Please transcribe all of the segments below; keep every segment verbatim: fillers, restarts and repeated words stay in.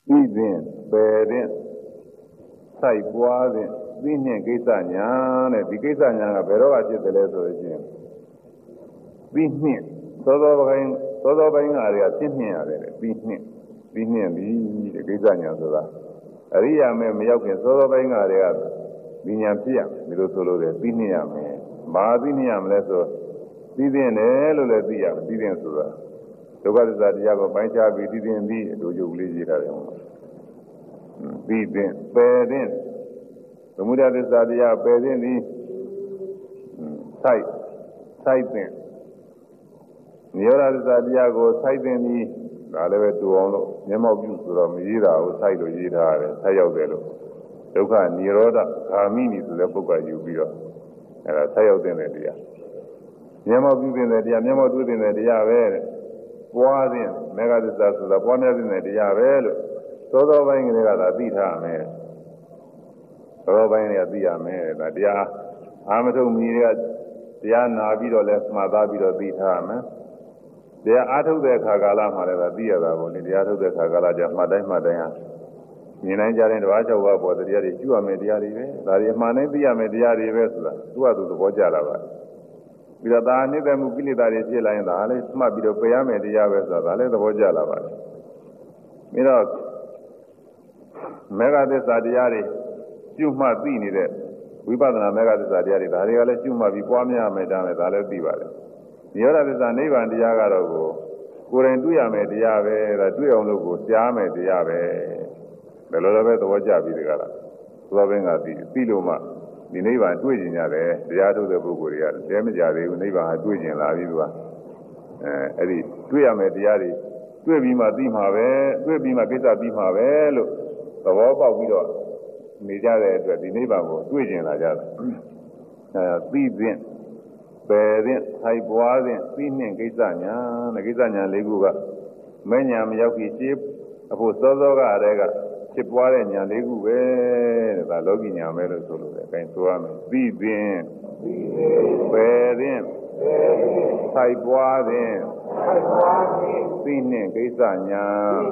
ပြီးရင်ပယ်တဲ့စိုက်ပွားတဲ့သိနှင့်ကိစ္စညာတဲ့ဒီကိစ္စညာကဘယ်တော့ဖြစ်တယ်လဲဆိုလို့ရှိရင်ပြီးနှင့်သောသောပိုင်းသောသောပိုင်းကတွေကဖြစ်နှင့်ရတယ်ပြီးနှင့်ပြီးနှင့်ပြီးတဲ့ကိစ္စညာဆိုတာအရိယာမဲမရောက်ခင်သောသောပိုင်းကတွေကဒီညာဖြစ်ရမယ်ဒီလိုဆိုလို့တယ်ပြီးနှင့်ရမယ်ဘာပြီးနှင့်ရမလဲဆိုပြီးသိတယ်လို့လည်းသိရမယ်ပြီးသိဆိုတာဒုက္ခသစ္စာတရားကိုပိုင်းခြားပြီးသိသိပြီးအတူတူလေးရေးထားတယ်ဟုတ်လားပြီးသိပယ်သိသမုဒယသစ္စာတရားပယ်သိသည်စိုက်စိုက်သိနိရောဓသစ္စာတရားကိုစိုက်သိသည်ဒါလည်းပဲတူအောင်လို့မျက်မှောက်ပြုဆိုတော့မရေးတာကိုစိုက်လို့ရေးထားတယ်စိုက်ရောက်တယ်လို့ဒုက္ခနိရောဓဂာမိနိဆိုတဲ့ပုဂ္ဂိုလ်ယူပြီးတော့အဲဒါစိုက်ရောက်တဲ့တရားမျက်မှောက်ပြုတဲ့တရားမျက်မှောက်တွေ့တဲ့တရားပဲတဲ့ပွားတဲ့မေဃသစ္စာဆိုတာပွားများတဲ့တရားပဲလို့သောသောပိုင်းကလေးကသာသိထားမယ်သောသောပိုင်းတွေကသိရမယ်ဒါတရားအာမထုံမီတွေကတရားနာပြီးတော့လဲမှတ်သားပြီးတော့သိထားမယ်တရားအားထုတ်တဲ့အခါကာလမှာလည်းဒါသိရတာကိုလေတရားထုတ်တဲ့အခါကာလကျမှတ်တိုင်းမှတ်တိုင်းဟာမြင်နိုင်ကြတဲ့တဘာ၆ပါးပေါ်တရားတွေကျွရမယ်တရားတွေပဲဒါတွေအမှန်တိုင်းသိရမယ်တရားတွေပဲဆိုတာသူ့ဟာသူသဘောကျလာပါပြီးတော့ဒါနှိမ့်သက်မှုကိလေသာတွေဖြစ်လာရင်ဒါလည်းမှတ်ပြီးတော့ပယ်ရမယ်တရားပဲဆိုတာဒါလည်းသဘောကျလာပါတယ်ပြီးတော့မေဃသစ္စာတရားတွေကျွမှတ်သိနေတဲ့ဝိပဿနာမေဃသစ္စာတရားတွေဒါတွေကလည်းကျွမှတ်ပြီးပွားများမယ်တာမယ်ဒါလည်းသိပါတယ်နိရောဓသစ္စာနိဗ္ဗာန်တရားကတော့ကိုကိုယ်တိုင်တွေ့ရမယ်တရားပဲဒါတွေ့အောင်လို့ကိုကြားမယ်တရားပဲဘယ်လိုလဲပဲသဘောကျပြီးတကလားသောဘင်းကသိသိလို့မှဒီနိဗ္ဗာန်တွေ့ကျင်ရတယ်တရားထုတ်တဲ့ပုဂ္ဂိုလ်တွေကတဲမကြသေးဘူးနိဗ္ဗာန်ကတွေ့ကျင်လာပြီသူကအဲအဲ့ဒီတွေ့ရမယ်တရားတွေတွေ့ပြီးမှသိမှာပဲတွေ့ပြီးမှကိစ္စပြီးမှာပဲလို့သဘောပေါက်ပြီးတော့နေကြတဲ့အတွက်ဒီနိဗ္ဗာန်ကိုတွေ့ကျင်လာကြတယ်အဲသိခြင်းပယ်ခြင်းထိုက်ပွားခြင်းသိနှင့်ကိစ္စညာတဲ့ကိစ္စညာလေးခုကမဉ္ဇဏ်မရောက်ခင်ရှင်းအဖို့စောစောကတည်းကဖြစ်ပွားတဲ့ညာလေးခုပဲတဲ့ဒါလောကီညာပဲလို့ဆိုလို့တယ်အဲဒါဆိုရမယ်သိခြင်းပယ်ခြင်းထိုက်ပွားခြင်းသိနှင့်ကိစ္စညာ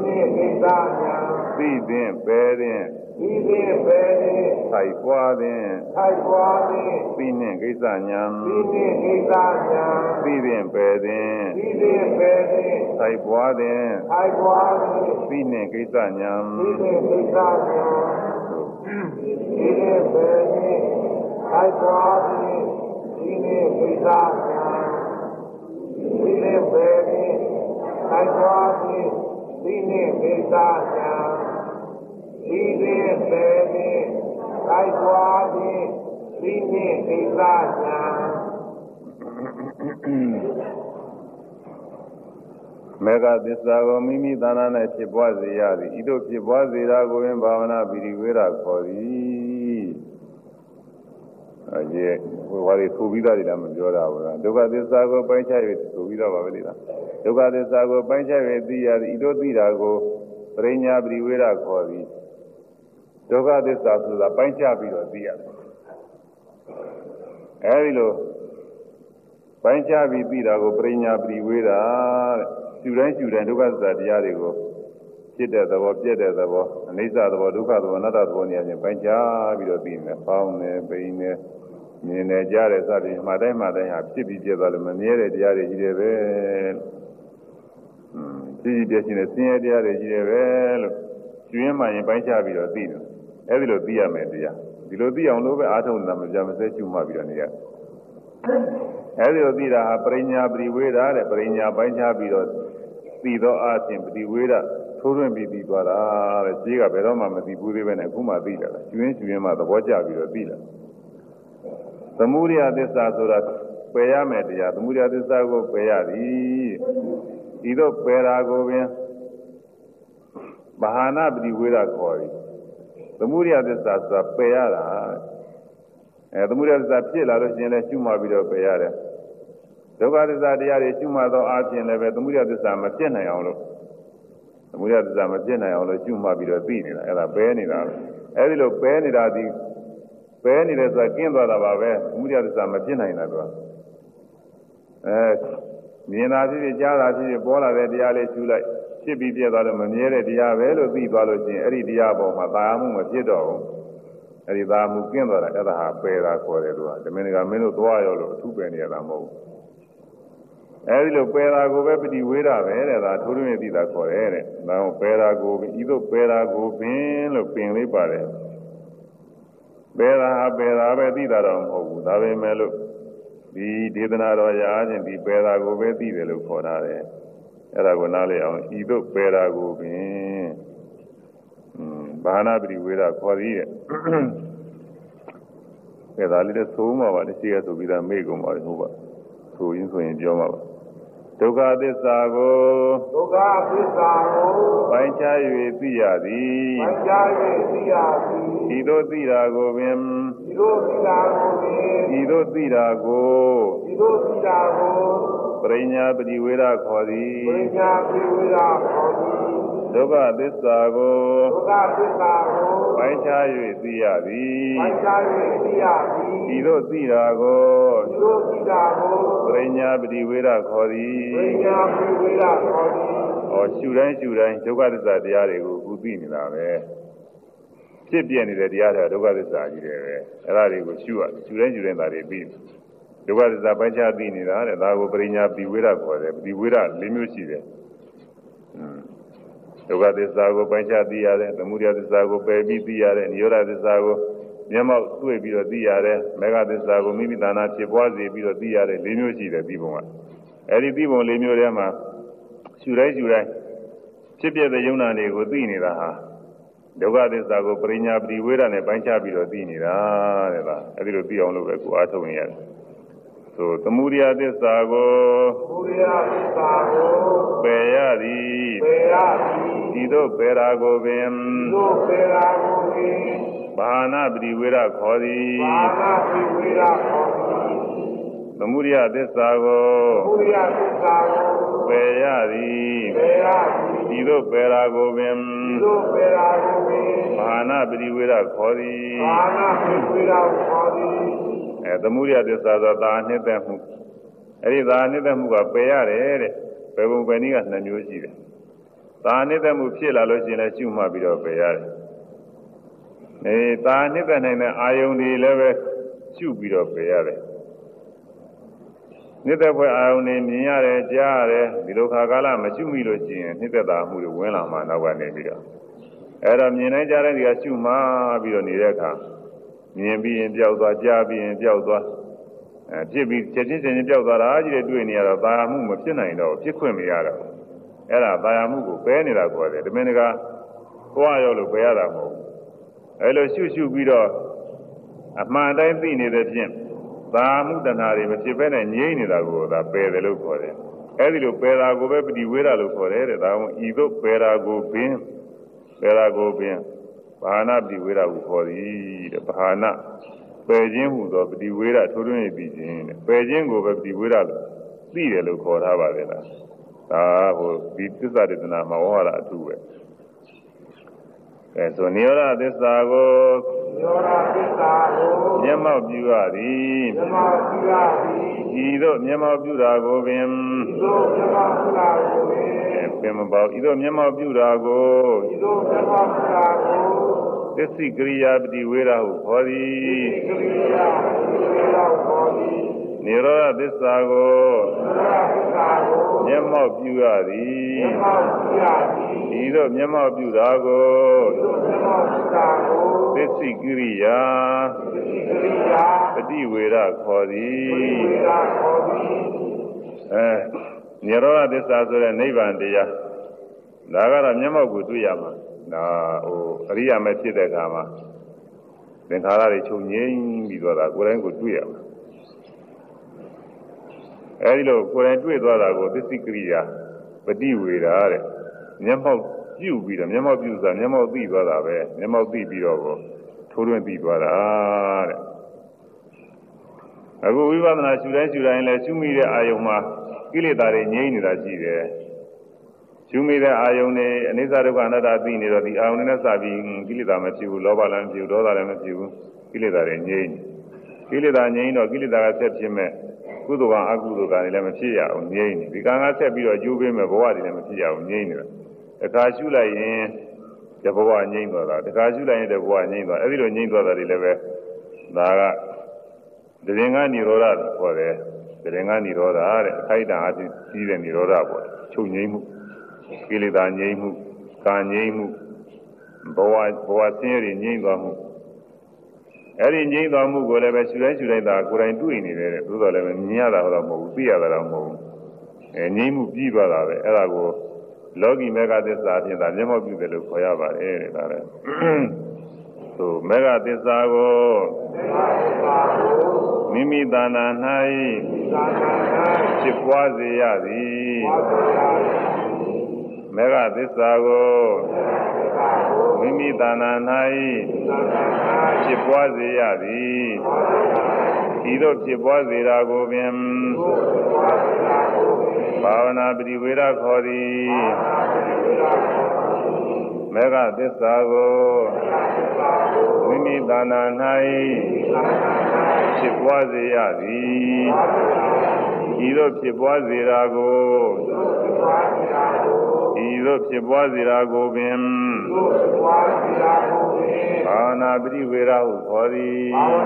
သိခြင်းပယ်ခြင်းဒီဖြင့်ပဲထိုက်ပွားခြင်းထိုက်ပွားခြင်းသိနှင့်ကိစ္စညာသိနှင့်ကိစ္စညာသိဖြင့်ပယ်ခြင်းသိဖြင့်ပဲထိုက်ပွားခြင်းထိုက်ပွားခြင်းသိနှင့်ကိစ္စညာသိနှင့်ကိစ္စညာသိဖြင့်ပဲထိုက်ပွားခြင်းသိနှင့်ကိစ္စညာသိဖြင့်ပဲထိုက်ပွားခြင်းသိနှင့်ကိစ္စညာဒီဖြင့်ပဲထိုက်ပွားခြင်းသိနှင့်ကိစ္စညာမေဃသစ္စာကိုမိမိသာနာ၌ဖြစ်ပွားစေရသည်ဤသို့ဖြစ်ပွားစေတာကိုပင်ဘာဝနာပိရိဝေဒခေါ်သည်အဲဒီဟိုဘာတွေဆိုပြီးသားတွေလည်းမပြောတာဘူးလားဒုက္ခသစ္စာကိုပိုင်းခြား၍ဆိုပြီးတော့ပါပဲလေလားဒုက္ခသစ္စာကိုပိုင်းခြား၍သိရသည်ဤသို့သိတာကိုပရိညာပိရိဝေဒခေါ်သည်ဒုက္ခသစ္စာဆိုတာပိုင်းခြားပြီးတော့သိရတယ်အဲဒီလိုပိုင်းခြားပြီးသိတာကိုပရိညာပိရိဝေဒတဲ့ရှုတိုင်းရှုတိုင်းဒုက္ခသစ္စာတရားတွေကိုဖြစ်တဲ့သဘောပြည့်တဲ့သဘောအနိစ္စသဘောဒုက္ခသဘောအနတ္တသဘောနေရာချင်းပိုင်းခြားပြီးတော့သိနေပေါင်းနေပိန်နေမြင်နေကြတဲ့စသည်မှတိုင်းမှတိုင်းဟာဖြစ်ပြီးပြည့်သွားလို့မမြဲတဲ့တရားတွေကြီးတယ်ပဲอืมဖြစ်ပြီးပြည့်နေတဲ့ဆင်းရဲတရားတွေကြီးတယ်ပဲလို့ကျွင်းမှရင်ပိုင်းခြားပြီးတော့သိတယ်အဲဒီလိုသိရမယ်တရားဒီလိုသိအောင်လို့ပဲအားထုတ်နေတာမကြမစဲရှုမှတ်ပြီးတော့နေရအဲဒီလိုသိတာဟာပရိညာပရိဝေဒတဲ့ပရိညာပိုင်းခြားပြီးတော့သိသောအခြင်းပရိဝေဒထိုးထွင်းပြီးပြီးသွားတာတဲ့ဈေးကဘယ်တော့မှမသိဘူးသေးပဲနဲ့အခုမှသိလာတာကျွင်းကျွင်းမှသဘောကျပြီးတော့သိလာသမုဒယသစ္စာဆိုတာပယ်ရမယ်တရားသမုဒယသစ္စာကိုပယ်ရသည်ဒီတော့ပယ်တာကိုပင်မဟာနာပရိဝေဒခေါ်သည်သမုဒယသစ္စာဆိုတာပယ်ရတာအဲသမုဒယသစ္စာဖြစ်လာလို့ရှိရင်လည်းရှုမှတ်ပြီးတော့ပယ်ရတယ်ဒုက္ခသစ္စာတရားတွေရှုမှတ်သောအပြင်လည်းပဲသမုဒယသစ္စာမပြည့်နိုင်အောင်လို့သမုဒယသစ္စာမပြည့်နိုင်အောင်လို့ရှုမှတ်ပြီးတော့သိနေတာအဲ့ဒါပဲနေတာအဲဒီလိုပဲနေတာဒီပဲနေတဲ့ဆိုတာကျင်းသွားတာပါပဲသမုဒယသစ္စာမပြည့်နိုင်တာတော့အဲမြင်တာဖြစ်ဖြစ်ကြားတာဖြစ်ဖြစ်ပေါ်လာတဲ့တရားလေးရှုလိုက်ရှဖြစ်ပြီးပြသွားလို့မမြဲတဲ့တရားပဲလို့သိသွားလို့ချင်းအဲ့ဒီတရားပေါ်မှာသာမှုမဖြစ်တော့ဘူးအဲ့ဒီသာမှုကင်းသွားတာအဲ့ဒါဟာပယ်တာခေါ်တယ်လို့ဓမ္မင်ကမင်းတို့သွားရောလို့အထုပယ်နေရတာမဟုတ်ဘူးအဲဒီလိုပယ်တာကိုပဲပฏิဝေဒပဲတဲ့ဒါထိုးထွင်းသိတာခေါ်တယ်တဲ့ဒါကိုပယ်တာကိုဤသို့ပယ်တာကိုပင်လို့ပင်လေးပါတယ်ပယ်တာပယ်တာပဲသိတာတော့မဟုတ်ဘူးဒါပေမဲ့လို့ဒီဒေသနာတော်ရာချင်းဒီပယ်တာကိုပဲသိတယ်လို့ခေါ်တာတယ်အဲ့ဒါကိုနားလည်အောင်ဤသို့ပယ်တာကိုပင်อืมဘာနာပฏิဝေဒခေါ်သေးတယ်ကဲဒါလေးတော့သုံးပါပါတရှိရဆိုပြီးသားမေ့ကုန်ပါလေဟုတ်ပါဆိုရင်ဆိုရင်ပြောမှာပါဒုက္ခသစ္စာကိုဒုက္ခသစ္စာကိုပိုင်းခြား၍သိရသည်ပိုင်းခြား၍သိရသည်ဤသို့သိတာကိုပင်ဤသို့သိတာကိုပင်ဤသို့သိတာကိုဤသို့သိတာကိုပရိညာပฏิဝေဒခေါ်သည်ပရိညာပฏิဝေဒခေါ်သည်ဒုက္ခသစ္စာကိုဒုက္ခသစ္စာကိုပိုင်းခြား၍သိရသည်ပိုင်းခြား၍သိရသည်ဤသို့သိတာကိုဤသို့သိတာကိုပရိညာပฏิဝေဒခေါ်သည်ပရိညာပฏิဝေဒခေါ်သည်ဟောရှုတိုင်းရှုတိုင်းဒုက္ခသစ္စာတရားတွေကိုအခုသိနေတာပဲဖြစ်ပြနေတဲ့တရားတွေဒုက္ခသစ္စာကြီးတယ်ပဲအဲ့ဒါတွေကိုရှုရရှုတိုင်းရှုတိုင်းဒါတွေပြီးဒုက္ခသစ္စာပိုင်းခြားသိနေတာတဲ့ဒါကိုပရိညာပฏิဝေဒခေါ်တယ်ပฏิဝေဒ၄မျိုးရှိတယ်ဒုက္ခသစ္စာကိုပိုင်းခြားသိရတယ်သမုဒယသစ္စာကိုပယ်ပြီးသိရတယ်နိရောဓသစ္စာကိုမျက်မှောက်တွေ့ပြီးတော့သိရတယ်မေဃသစ္စာကိုမိမိသာနာဖြစ်ပွားစေပြီးတော့သိရတယ်၄မျိုးရှိတယ်ပြီးပုံကအဲဒီပြီးပုံ၄မျိုးထဲမှာရှုတိုင်းရှုတိုင်းဖြစ်ပြတဲ့ယုံနာတွေကိုသိနေတာဟာဒုက္ခသစ္စာကိုပရိညာပฏิဝေဒနဲ့ပိုင်းခြားပြီးတော့သိနေတာတဲ့လားအဲဒီလိုသိအောင်လို့ပဲကိုအားထုတ်နေရတယ်ဆိုသမုဒယသစ္စာကိုသမုဒယသစ္စာကိုပယ်ရသည်ပယ်ရသည်ဒီသို့ပယ်ရာကိုပင်ဒီသို့ပယ်ရာကိုပင်ဘာနာပฏิဝေဒခေါ်သည်ဘာနာပฏิဝေဒခေါ်သည်သမုဒယသစ္စာကိုသမုဒယသစ္စာကိုပယ်ရသည်ပယ်ရသည်ဒီသို့ပယ်ရာကိုပင်ဒီသို့ပယ်ရာကိုပင်ဘာနာပฏิဝေဒခေါ်သည်ဘာနာပฏิဝေဒခေါ်သည်အဲသမုဒယသစ္စာသောသာနှစ်သက်မှုအဲဒီသာနှစ်သက်မှုကပယ်ရတယ်တဲ့ပယ်ပုံပယ်နည်းကနှစ်မျိုးရှိတယ်သာနှစ်သက်မှုဖြစ်လာလို့ရှိရင်လည်းရှုမှတ်ပြီးတော့ပယ်ရတယ်အဲသာနှစ်သက်နိုင်တဲ့အာယုန်တွေလည်းပဲရှုပြီးတော့ပယ်ရတယ်နှစ်သက်ဖွယ်အာယုန်တွေမြင်ရတယ်ကြားရတယ်ဒီလိုခါကာလမရှုမိလို့ရှိရင်နှစ်သက်တာမှုတွေဝင်လာမှနောက်ကနေပြီးတော့အဲတော့မြင်နိုင်ကြတဲ့ဒီကရှုမှပြီးတော့နေတဲ့အခါမြင်ပြီးရင်ပြောက်သွားကြားပြီးရင်ပြောက်သွားအဲဖြစ်ပြီးချက်ချင်းချင်းပြောက်သွားတာကြီးတွေတွေ့နေရတော့သာယာမှုမဖြစ်နိုင်တော့ဖြစ်ခွင့်မရတော့အဲ့ဒါသာယာမှုကိုပဲနေတာခေါ်တယ်ဒီမင်းကသွားရောလို့ပဲရတာမဟုတ်ဘူးအဲ့လိုရှုရှုပြီးတော့အမှန်တိုင်းသိနေတဲ့ဖြင့်သာမှုတဏှာတွေမဖြစ်ဘဲနဲ့ငြိမ့်နေတာကိုသာပယ်တယ်လို့ခေါ်တယ်အဲ့ဒီလိုပယ်တာကိုပဲပฏิဝေဒလို့ခေါ်တယ်တဲ့ဒါကဤသို့ပယ်တာကိုပင်ပယ်တာကိုပင်ဘာနာပฏิဝေဒကိုခေါ်သည်တဲ့ဘာနာပယ်ခြင်းဟူသောပฏิဝေဒထိုးထွင်းပြီးခြင်းတဲ့ပယ်ခြင်းကိုပဲပฏิဝေဒလို့သိတယ်လို့ခေါ်ထားပါတယ်လားဒါဟိုဒီသစ္စာဒေသနာမှာဝါရအထူးပဲအဲဆိုနိရောဓသစ္စာကိုနိရောဓသစ္စာကိုမျက်မှောက်ပြုရသည်မျက်မှောက်ပြုရသည်ဤသို့မျက်မှောက်ပြုတာကိုပင်ဤသို့မျက်မှောက်ပြုတာကိုပင်ပင်မပေါ့ဤသို့မျက်မှောက်ပြုတာကိုဤသို့မျက်မှောက်ပြုတာကိုသစ္စိကရိယာပฏิဝေဒဟုခေါ်သည်သစ္စိကရိယာပฏิဝေဒဟုခေါ်သည်နိရောဓသစ္စာကိုနိရောဓသစ္စာကိုမျက်မှောက်ပြုရသည်မျက်မှောက်ပြုရသည်ဤသို့မျက်မှောက်ပြုတာကိုဤသို့မျက်မှောက်ပြုတာကိုသစ္စိကရိယာသစ္စိကရိယာပฏิဝေဒခေါ်သည်ပฏิဝေဒခေါ်သည်အဲနိရောဓသစ္စာဆိုတဲ့နိဗ္ဗာန်တရားဒါကတော့မျက်မှောက်ကိုတွေ့ရမှာဒါဟိုအရိယာမဲ့ဖြစ်တဲ့အခါမှာသင်္ခါရတွေချုပ်ငြိမ်းပြီးသွားတာကိုယ်တိုင်ကိုတွေ့ရမှာအဲဒီလိုကိုယ်တိုင်တွေ့သွားတာကိုသစ္စိကရိယာပฏิဝေဒတဲ့မျက်မှောက်ပြုပြီးတော့မျက်မှောက်ပြုဆိုတာမျက်မှောက်သိသွားတာပဲမျက်မှောက်သိပြီးတော့ထိုးထွင်းသိသွားတာတဲ့အခုဝိပဿနာရှုတိုင်းရှုတိုင်းလဲရှုမိတဲ့အာယုံမှာကိလေသာတွေငြိမ်းနေတာရှိတယ်ရှုမိတဲ့အာယုံတွေအနိစ္စဒုက္ခအနတ္တသိနေတော့ဒီအာယုံတွေနဲ့စပြီးကိလေသာမဖြစ်ဘူးလောဘလည်းမဖြစ်ဘူးဒေါသလည်းမဖြစ်ဘူးကိလေသာတွေငြိမ်းကိလေသာငြိမ်းတော့ကိလေသာကဆက်ဖြစ်မဲ့ကုသိုလ်ကအကုသိုလ်ကလည်းမဖြစ်ရအောင်ငြိမ်းနေဒီကံကဆက်ပြီးတော့ကျိုးပေးမဲ့ဘဝတွေလည်းမဖြစ်ရအောင်ငြိမ်းနေတာခါရှုလိုက်ရင်တဘဝငြိမ့်သွားတာတခါရှုလိုက်ရင်တဘဝငြိမ့်သွားအဲ့ဒီလိုငြိမ့်သွားတာတွေလည်းပဲဒါကဒဇင်ကនិရောဓခေါ်တယ်ဒဇင်ကនិရောဓတဲ့အခိုက်အတန့်အချင်းကြီးတဲ့និရောဓပေါ့ချုပ်ငြိမ့်မှုကိလေသာငြိမ့်မှုကာငြိမ့်မှုဘဝဘဝဆင်းရဲငြိမ့်သွားမှုအဲ့ဒီငြိမ့်သွားမှုကိုလည်းပဲရှုတိုင်းရှုတိုင်းသာကိုယ်တိုင်တွေ့နေတယ်သို့တော်လည်းမြင်ရတာတော့မဟုတ်ဘူးသိရတာတော့မဟုတ်ဘူးအဲငြိမ့်မှုပြီးသွားတာပဲအဲ့ဒါကိုလောကီမေဃသစ္စာအပြင်သာမျက်မှောက်ပြုတယ်လို့ခေါ်ရပါတယ်တဲ့ဒါလည်းသို့မေဃသစ္စာကိုမိမိတဏ္ဍာ၌ဖြစ်ပွားစေရသည်မေဃသစ္စာကိုမိမိတဏ္ဍာ၌ဖြစ်ပွားစေရသည်ဤသို့ဖြစ်ပွားစေတာကိုပင်ဘာဝနာပရိဝေဒခေါ်သည်မေဃသစ္စာကိုမိမိတဏ္ဍာ၌ဖြစ်ပွားစေရသည်ဤသို့ဖြစ်ပွားစေတာကိုဤသို့ဖြစ်ပွားစေတာကိုပင်ဘာဝနာပရိဝေဒဟုခေါ်သည်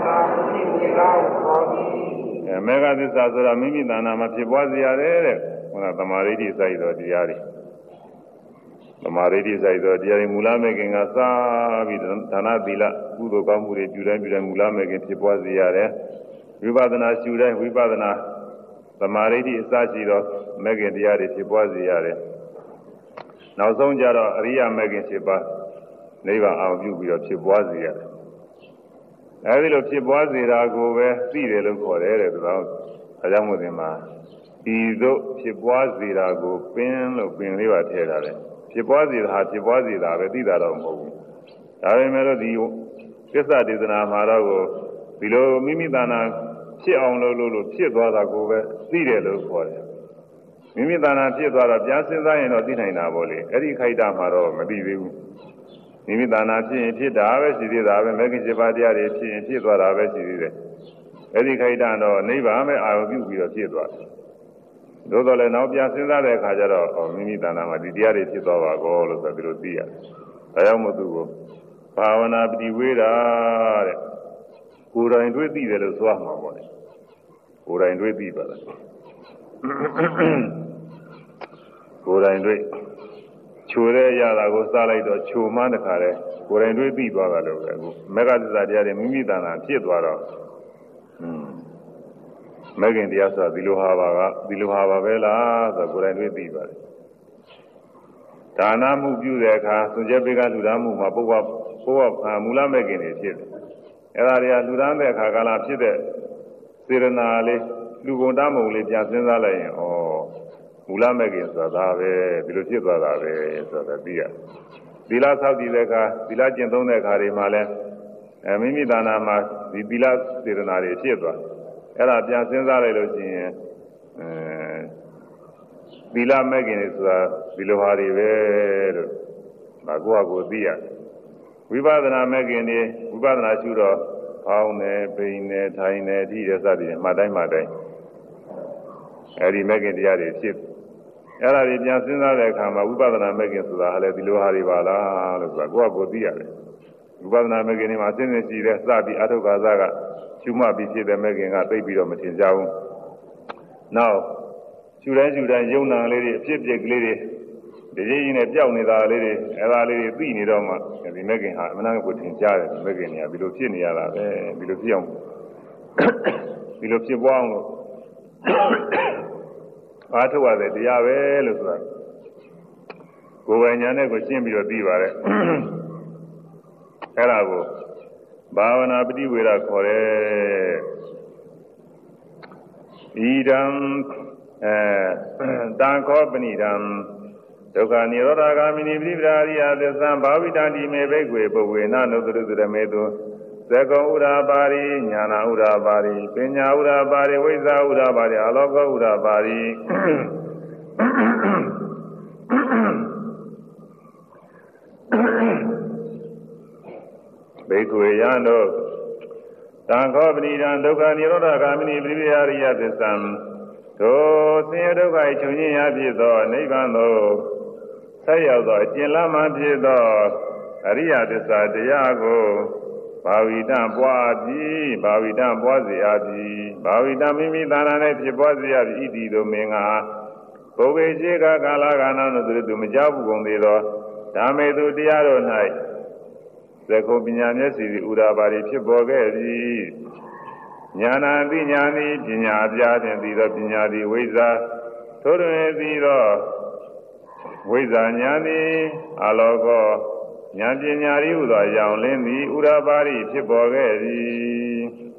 အဲမေဃသစ္စာဆိုတာမိမိတဏ္ဍာမှာဖြစ်ပွားစေရတယ်တဲ့ဟောတာသမာဓိဋ္ဌိစိုက်တော်တရားတွေသမာဓိဋ္ဌိစိုက်တော်တရားတွေမူလမေခင်ကစပြီးဒါနသီလကုသိုလ်ကောင်းမှုတွေပြုတိုင်းပြုတိုင်းမူလမေခင်ဖြစ်ပွားစေရတယ်ဝိပဿနာရှုတိုင်းဝိပဿနာသမာဓိဋ္ဌိအစရှိသောမေခင်တရားတွေဖြစ်ပွားစေရတယ်နောက်ဆုံးကြတော့အရိယာမေခင်ဖြစ်ပါနိဗ္ဗာန်အောင်ပြုပြီးတော့ဖြစ်ပွားစေရတယ်အဲဒီလိုဖြစ်ပွားစေတာကိုပဲသိတယ်လို့ခေါ်တယ်တဲ့ဒါကြောင့်ဒါကြောင့်မို့ဒီမှာဤသို့ဖြစ်ပွားစေတာကိုပင်လို့ပင်လေးပါထည့်ထားတယ်ဖြစ်ပွားစေတာဖြစ်ပွားစေတာပဲသိတာတော့မဟုတ်ဘူးဒါပေမဲ့လို့ဒီသစ္စာဒေသနာမှာတော့ဒီလိုမိမိတဏ္ဍာဖြစ်အောင်လုပ်လို့လို့ဖြစ်သွားတာကိုပဲသိတယ်လို့ခေါ်တယ်မိမိတဏ္ဍာဖြစ်သွားတော့ပြန်စဉ်းစားရင်တော့သိနိုင်တာပေါ့လေအဲ့ဒီခိုက်တာမှာတော့မသိသေးဘူးမိမိတဏ္ဍာဖြစ်ရင်ဖြစ်တာပဲရှိသေးတာပဲမဂ္ဂင်七ပါးတရားတွေဖြစ်ရင်ဖြစ်သွားတာပဲရှိသေးတယ်အဲ့ဒီခိုက်တာတော့နိဗ္ဗာန်ပဲအာရုံပြုပြီးတော့ဖြစ်သွားတယ်သို့တော်လည်းနောက်ပြန်စဉ်းစားတဲ့အခါကျတော့မိမိတဏ္ဍာမှာဒီတရားတွေဖြစ်သွားပါကောလို့ဆိုပြီးတော့သိရတယ်ဒါကြောင့်မို့သူကိုဘာဝနာပฏิဝေဒတဲ့ကိုယ်တိုင်တွေ့သိတယ်လို့ဆိုရမှာပေါ့လေကိုယ်တိုင်တွေ့သိပါလားကိုယ်တိုင်တွေ့ချိုတဲ့ရတာကိုစားလိုက်တော့ချိုမှတခါလဲကိုယ်တိုင်တွေ့သိသွားတာလို့ပဲအခုမေဃသစ္စာတရားတွေမိမိတဏ္ဍာဖြစ်သွားတော့อืมမေခင်တရားဆိုတာဒီလိုဟာပါကဒီလိုဟာပါပဲလားဆိုတော့ကိုယ်တိုင်တွေ့သိပါတယ်ဒါနမှုပြုတဲ့အခါသွန်ကျက်ပေးကလူသားမှုမှာပုဗ္ဗပုဗ္ဗမူလမေခင်တွေဖြစ်တယ်အဲ့ဒါတွေကလူသားတဲ့အခါကာလဖြစ်တဲ့စေရနာလေးလူကုန်တမုံလေးပြန်စဉ်းစားလိုက်ရင်ဩမူလမေခင်ဆိုတာဒါပဲဒီလိုဖြစ်သွားတာပဲဆိုတာသိရတယ်သီလဆောက်တည်တဲ့အခါသီလကျင့်သုံးတဲ့အခါတွေမှာလဲအဲမိမိတဏ္ဍာမှာဒီသီလစေရနာတွေဖြစ်သွားအဲ့ဒါပြန်စဉ်းစားလိုက်လို့ရှိရင်အဲသီလမဲ့ခင်တွေဆိုတာဒီလိုဟာတွေပဲလို့ဒါကိုယ့်ဟာကိုယ်သိရတယ်ဝိပဿနာမဲ့ခင်တွေဝိပဿနာရှုတော့ဖောင်းတယ်ပိန်တယ်ထိုင်တယ်ဒီရစသည်မှတ်တိုင်းမှတ်တိုင်းအဲ့ဒီမဲ့ခင်တရားတွေဖြစ်အဲ့ဒါတွေပြန်စဉ်းစားတဲ့အခါမှာဝိပဿနာမဲ့ခင်ဆိုတာဟာလည်းဒီလိုဟာတွေပါလားလို့ဆိုတာကိုယ့်ဟာကိုယ်သိရတယ်ဝိပဿနာမဲ့ခင်တွေမှာအစဉ်စဉ်ရှိတဲ့စပြီးအထုခါစကရှုမှတ်ပြီးဖြစ်တဲ့မဲ့ခင်ကသိပြီးတော့မထင်ကြဘူးနောက်ရှုတိုင်းရှုတိုင်းယုံနာလေးတွေအဖြစ်အပျက်ကလေးတွေဒီကြီးကြီးနဲ့ပြောက်နေတာလေးတွေအဲဒါလေးတွေသိနေတော့မှဒီမဲ့ခင်ဟာအမှန်တကယ်ကိုထင်ရှားတယ်မဲ့ခင်တွေကဒီလိုဖြစ်နေရတာပဲဒီလိုဖြစ်အောင်ဒီလိုဖြစ်ပွားအောင်လို့အားထုတ်ရတယ်တရားပဲလို့ဆိုတာကိုယ်ပိုင်ညာနဲ့ကိုရှင်းပြီးတော့ပြီးပါတယ်အဲ့ဒါကိုဘာဝနာပฏิဝေဒခေါ်တယ်ဤဒံအဲတံခောပဏိဒံဒုက္ခនិရောဓဂာမိနိပရိပရာရိယသစ္စာဘာဝိတံတိမေဘိက္ခွေပုဝေနနုတ္တရုတမေတုသကောဥရာပါရိညာနာဥရာပါရိပညာဥရာပါရိဝိဇ္ဇာဥရာပါရိအလောကောဥရာပါရိဘိက္ခွေယံတို့တံခောပဏိဒံဒုက္ခនិရောဓဂာမိနိပရိပရာရိယသစ္စာတို့ဆင်းရဲဒုက္ခချုပ်ငြိမ်းရာဖြစ်သောနိဗ္ဗာန်သို့ဆက်ရောက်သောအကျဉ်းလမ်းမှဖြစ်သောအရိယသစ္စာတရားကိုဘာဝိတံပွားပြီးဘာဝိတံပွားစေအပ်ပြီးဘာဝိတံမိမိသာနာ၌ဖြစ်ပွားစေအပ်ပြီးဤသည်တို့မင်္ဂါဘုဗ္ဗေရှိကကာလကနာတို့သူတို့မကြောက်ဘူးကုန်သေးသောဓမ္မေသူတရားတို့၌သက္ကုပညာမျက်စိဥရာပါရီဖြစ်ပေါ်ခဲ့သည်ဉာဏ်သိဉာဏ်ဤပညာအပြားဖြင့်သိသောပညာသည်ဝိဇ္ဇာထိုတွင်သိသောဝိဇ္ဇာဉာဏ်သည်အလောကောဉာဏ်ပညာဤဟုသောအကြောင်းလင်းသည်ဥရာပါရီဖြစ်ပေါ်ခဲ့သည်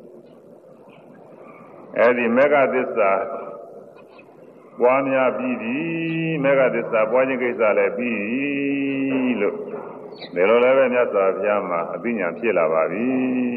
အဲဒီမေဃသစ္စာပွားများပြီးပြီမေဃသစ္စာပွားခြင်းကိစ္စလည်းပြီးပြီလို့ဒီလိုလည်းပဲမြတ်စွာဘုရားမှာအသိဉာဏ်ဖြစ်လာပါပြီ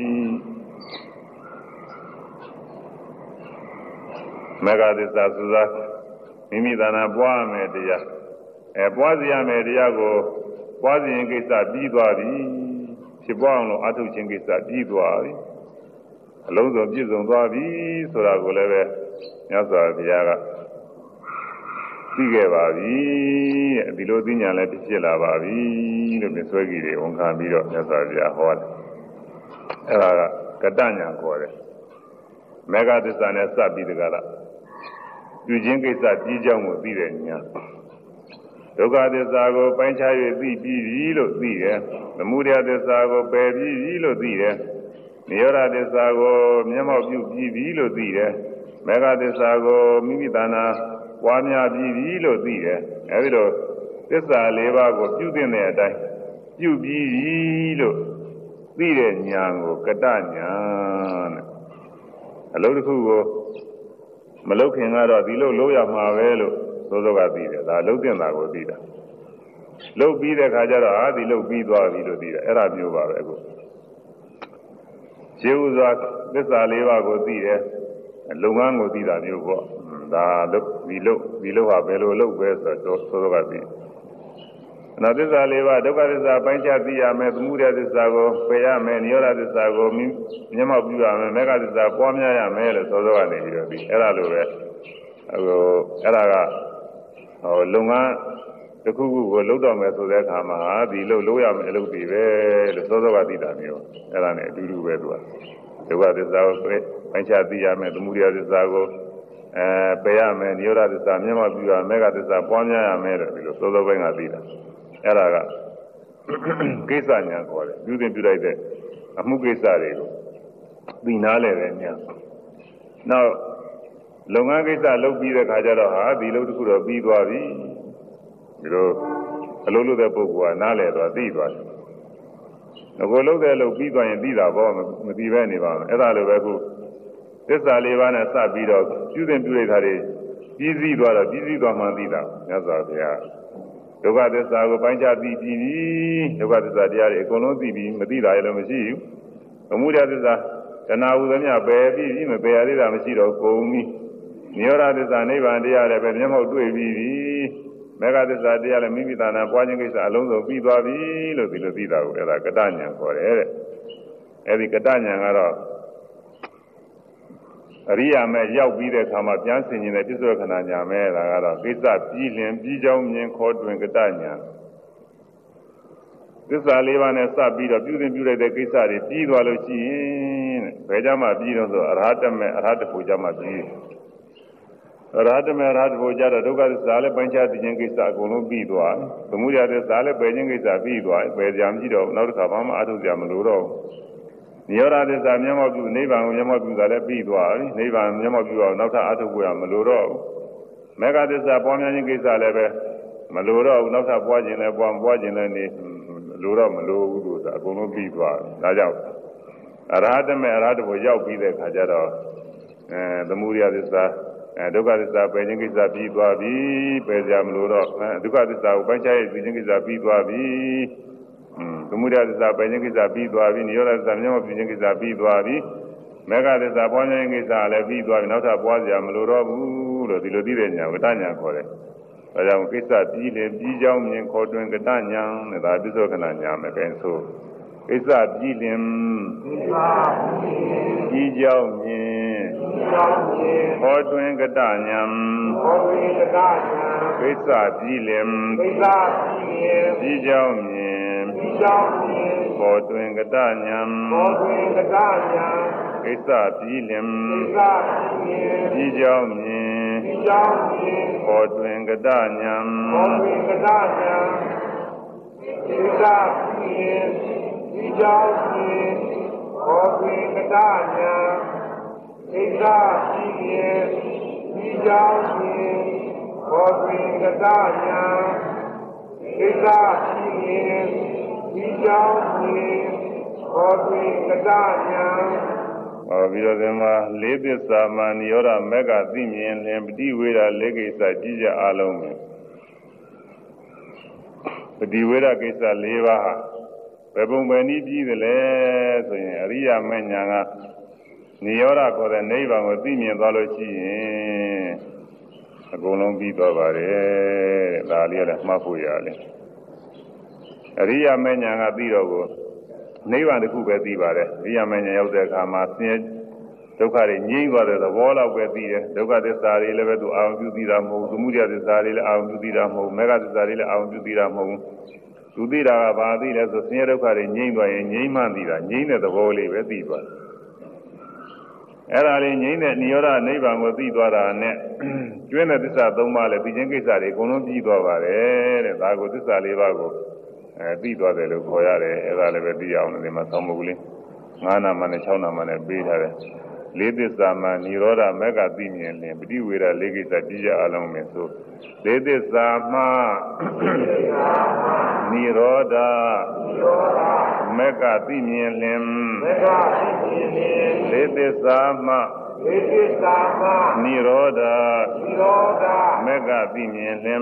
မေဃသစ္စာဆိုတာမိမိသာနာပွားမယ်တရားအဲပွားစီရမယ်တရားကိုပွားစီရင်ကိစ္စပြီးသွားပြီဖြစ်ပွားအောင်လို့အထုခြင်းကိစ္စပြီးသွားပြီအလုံးစုံပြည့်စုံသွားပြီဆိုတာကိုလည်းပဲမြတ်စွာဘုရားကသိခဲ့ပါပြီဒီလိုသိညာလည်းဖြစ်လာပါပြီလို့မြတ်စွာဘုရားတွေဝန်ခံပြီးတော့မြတ်စွာဘုရားဟောတယ်အဲ့ဒါကကတ္တညာခေါ်တယ်မေဃသစ္စာနဲ့စပ်ပြီးတကလားပြုခြင်းကိစ္စပြီးကြောင်းကိုသိတဲ့ညာဒုက္ခသစ္စာကိုပိုင်းခြား၍သိပြီးပြီလို့သိတယ်သမုဒယသစ္စာကိုပယ်ပြီးပြီလို့သိတယ်နိရောဓသစ္စာကိုမျက်မှောက်ပြုပြီးပြီလို့သိတယ်မေဃသစ္စာကိုမိမိတဏ္ဍာပွားများပြီးပြီလို့သိတယ်အဲဒီတော့သစ္စာလေးပါးကိုပြုသင့်တဲ့အတိုင်းပြုပြီးပြီလို့သိတဲ့ဉာဏ်ကိုကတ္တဉာဏ်တဲ့အလုပ်တစ်ခုကိုမလုပ်ခင်ကတော့ဒီလိုလုပ်ရမှာပဲလို့သို့သောကသိတယ်ဒါလုပ်တင်တာကိုသိတာလုပ်ပြီးတဲ့ခါကျတော့ဟာဒီလုပ်ပြီးသွားပြီလို့သိတယ်အဲ့ဒါမျိုးပါပဲအခုရှင်းဥစွာသစ္စာလေးပါးကိုသိတယ်လုပ်ငန်းကိုသိတာမျိုးပေါ့ဒါလုပ်ဒီလုပ်ဒီလုပ်ဟာဘယ်လိုလုပ်ပဲဆိုတော့သို့သောကသိနောက်သစ္စာလေးပါးဒုက္ခသစ္စာပိုင်းခြားသိရမယ်သမုဒယသစ္စာကိုပယ်ရမယ်နိရောဓသစ္စာကိုမျက်မှောက်ပြုရမယ်မေဃသစ္စာပွားများရမယ်လို့သောသောကနေပြီးတော့ဒီအဲ့ဒါလိုပဲဟိုအဲ့ဒါကဟိုလုပ်ငန်းတစ်ခုခုကိုလုပ်တော့မယ်ဆိုတဲ့အခါမှာဒီလုပ်လုပ်ရမယ်အလုပ်တွေပဲလို့သောသောကသိတာမျိုးအဲ့ဒါနဲ့အတူတူပဲသူကဒုက္ခသစ္စာကိုပိုင်းခြားသိရမယ်သမုဒယသစ္စာကိုအဲပယ်ရမယ်နိရောဓသစ္စာမျက်မှောက်ပြုရမယ်မေဃသစ္စာပွားများရမယ်လို့ဒီလိုသောသောပိုင်းကသိတာအဲ့ဒါကကိစ္စညာခေါ်တယ်ပြုတင်ပြုလိုက်တဲ့အမှုကိစ္စတွေကိုသိနာလဲတယ်ညာနောက်လုပ်ငန်းကိစ္စလုပ်ပြီးတဲ့ခါကျတော့ဟာဒီလုပ်တစ်ခုတော့ပြီးသွားပြီဒီလိုအလုပ်လုပ်တဲ့ပုဂ္ဂိုလ်ကနားလဲတော့သိသွားတယ်ငကိုလုပ်တဲ့လုပ်ပြီးသွားရင်ပြီးတာပေါ့မပြီးပဲနေပါဘူးအဲ့ဒါလိုပဲခုသစ္စာလေးပါးနဲ့စပ်ပြီးတော့ပြုတင်ပြုလိုက်တာတွေပြီးစည်းသွားတော့ပြီးစည်းသွားမှသိတာမြတ်စွာဘုရားဒုက္ခသစ္စာကိုပိုင်းခြားသိပြီးပြီဒုက္ခသစ္စာတရားတွေအကုန်လုံးသိပြီးမသိတာလည်းမရှိဘူးသမုဒယသစ္စာတဏှာဥဒ္ဒမြပယ်ပြီးပြီမပယ်ရသေးတာမရှိတော့ကုန်ပြီနိရောဓသစ္စာနိဗ္ဗာန်တရားလည်းပဲမျက်မှောက်တွေ့ပြီးပြီမေဃသစ္စာတရားလည်းမိမိသာနာပွားခြင်းကိစ္စအလုံးစုံပြီးသွားပြီလို့ဒီလိုသိတာကိုအဲ့ဒါကတ္တဉာဏ်ခေါ်တယ်တဲ့အဲ့ဒီကတ္တဉာဏ်ကတော့အရိယာမဲ့ရောက်ပြီးတဲ့အခါမှာပြန်ဆင်ခြင်းနဲ့ပြစ္ဆုတ်ခဏညာမဲ့ဒါကတော့ကိစ္စပြီးလင်ပြီးကြောင်းမြင်ခေါ်တွင်ကတ္တညာသစ္စာလေးပါးနဲ့စပ်ပြီးတော့ပြုတင်ပြုလိုက်တဲ့ကိစ္စတွေပြီးသွားလို့ရှိရင်ဘယ်ကြမှာပြီးတော့ဆိုအရဟတမေအရဟတဖို့ကြမှာပြီးအရဟတမေအရဟတဖို့ကြတော့ဒုက္ခသစ္စာလည်းပိုင်းခြားသိခြင်းကိစ္စအကုန်လုံးပြီးသွားသမုဒယသစ္စာလည်းပယ်ခြင်းကိစ္စပြီးသွားပယ်ကြမရှိတော့နောက်တစ်ခါဘာမှအထုကြမလို့တော့နိရောဓသစ္စာမျက်မှောက်ပြုနိဗ္ဗာန်ကိုမျက်မှောက်ပြုတာလည်းပြီးသွားပြီနိဗ္ဗာန်မျက်မှောက်ပြုအောင်နောက်ထပ်အထုဖို့ရမလိုတော့ဘူးမေဃသစ္စာပွားများခြင်းကိစ္စလည်းပဲမလိုတော့ဘူးနောက်ထပ်ပွားခြင်းလည်းပွားမပွားခြင်းလည်းနေလိုတော့မလိုဘူးလို့ဆိုတာအကုန်လုံးပြီးသွားပြီဒါကြောင့်အရဟတမေအရဟတဘုရောက်ပြီးတဲ့ခါကျတော့အဲသမုဒယသစ္စာအဲဒုက္ခသစ္စာပယ်ခြင်းကိစ္စပြီးသွားပြီပယ်ကြမလို့တော့ဒုက္ခသစ္စာကိုပိုင်းခြားရပြီးခြင်းကိစ္စပြီးသွားပြီသမုဒယသစ္စာပယ်ခြင်းကိစ္စပြီးသွားပြီနိရောဓသစ္စာမျက်မှောက်ပြုခြင်းကိစ္စပြီးသွားပြီမေဃသစ္စာပွားခြင်းကိစ္စလည်းပြီးသွားပြီနောက်ထပ်ပွားကြမလို့တော့ဘူးလို့ဒီလိုသိတဲ့ညာကတ္တညာခေါ်တယ်ဒါကြောင့်ကိစ္စပြီးလေပြီးကြောင်းမြင်ခေါ်တွင်ကတ္တညာနဲ့ဒါပြစ္ဆုတ်ခဏညာမယ်ပဲဆိုကိစ္စပြီးလင်ပြီးကြောင်းမြင်ခေါ်တွင်ကတ္တညာခေါ်တွင်ကတ္တညာကိစ္စပြီးလင်ကိစ္စပြီးရင်ကြီးကြောင်းမြင်ဒီကြောင့်ဖြင့်ပေါ်တွင်ကတညံဘောတွင်ကတာညာကိစ္စပြီးလင်ကိစ္စပြီးရင်ကြီးကြောင်းမြင်ဒီကြောင့်ဖြင့်ပေါ်တွင်ကတညံဘောတွင်ကတာညာကိစ္စပြီးရင်ဒီကြောင့်ဖြင့်ဘောတွင်ကတာညာကိစ္စပြီးရင်ဒီကြောင့်ဖြင့်ဘောတွင်ကတာညာကိစ္စပြီးရင်ဒီကြောင့်ဖြင့်ဘောတွင်ကတာညာဟောပြီးတော့ဒီမှာလေးသစ္စာမှနိရောဓမက်ကသိမြင်လင်ပฏิဝေဒလေးကိစ္စကြီးကြအလုံးပဲပฏิဝေဒကိစ္စ၄ပါးဟာဘယ်ပုံပဲနည်းပြီးသလဲဆိုရင်အရိယာမဉ္ဇဏ်ကနိရောဓခေါ်တဲ့နိဗ္ဗာန်ကိုသိမြင်သွားလို့ရှိရင်အကုန်လုံးပြီးသွားပါတယ်တဲ့ဒါလေးလည်းမှတ်ဖို့ရတယ်အရိယာမဉ္ဇဏ်ကသိတော့ကိုနိဗ္ဗာန်တစ်ခုပဲသိပါတယ်အရိယာမဉ္ဇဏ်ရောက်တဲ့အခါမှာဆင်းရဲဒုက္ခတွေငြိမ်းသွားတဲ့သဘောလောက်ပဲသိတယ်ဒုက္ခသစ္စာတွေလည်းပဲသူအာရုံပြုသိတာမဟုတ်ဘူးသမုဒယသစ္စာတွေလည်းအာရုံပြုသိတာမဟုတ်ဘူးမေဃသစ္စာတွေလည်းအာရုံပြုသိတာမဟုတ်ဘူးသူသိတာကဘာသိလဲဆိုဆင်းရဲဒုက္ခတွေငြိမ်းသွားရင်ငြိမ်းမှသိတာငြိမ်းတဲ့သဘောလေးပဲသိသွားအဲ့ဒါလေးငြိမ်းတဲ့နိရောဓနိဗ္ဗာန်ကိုသိသွားတာနဲ့ကျွင်းတဲ့သစ္စာသုံးပါးလည်းသိခြင်းကိစ္စတွေအကုန်လုံးပြီးသွားပါတယ်တဲ့ဒါကိုသစ္စာလေးပါးကိုအဲပြီးသွားတယ်လို့ခေါ်ရတယ်အဲ့ဒါလည်းပဲသိအောင်ဒီမှာဆောင်းမုတ်လေးငါးနာမနဲ့၆နာမနဲ့ပေးထားတယ်လေးသစ္စာမှနိရောဓမက်ကသိမြင်လင်ပฏิဝေဒလေးကိစ္စကြည့်ကြအလုံးမယ်ဆိုလေးသစ္စာမှနိရောဓမက်ကသိမြင်လင်မကသိမြင်လင်လေးသစ္စာမှဒီကိစ္စမှာနိရောဓဒီရောဓမက်ကသိမြင်လင်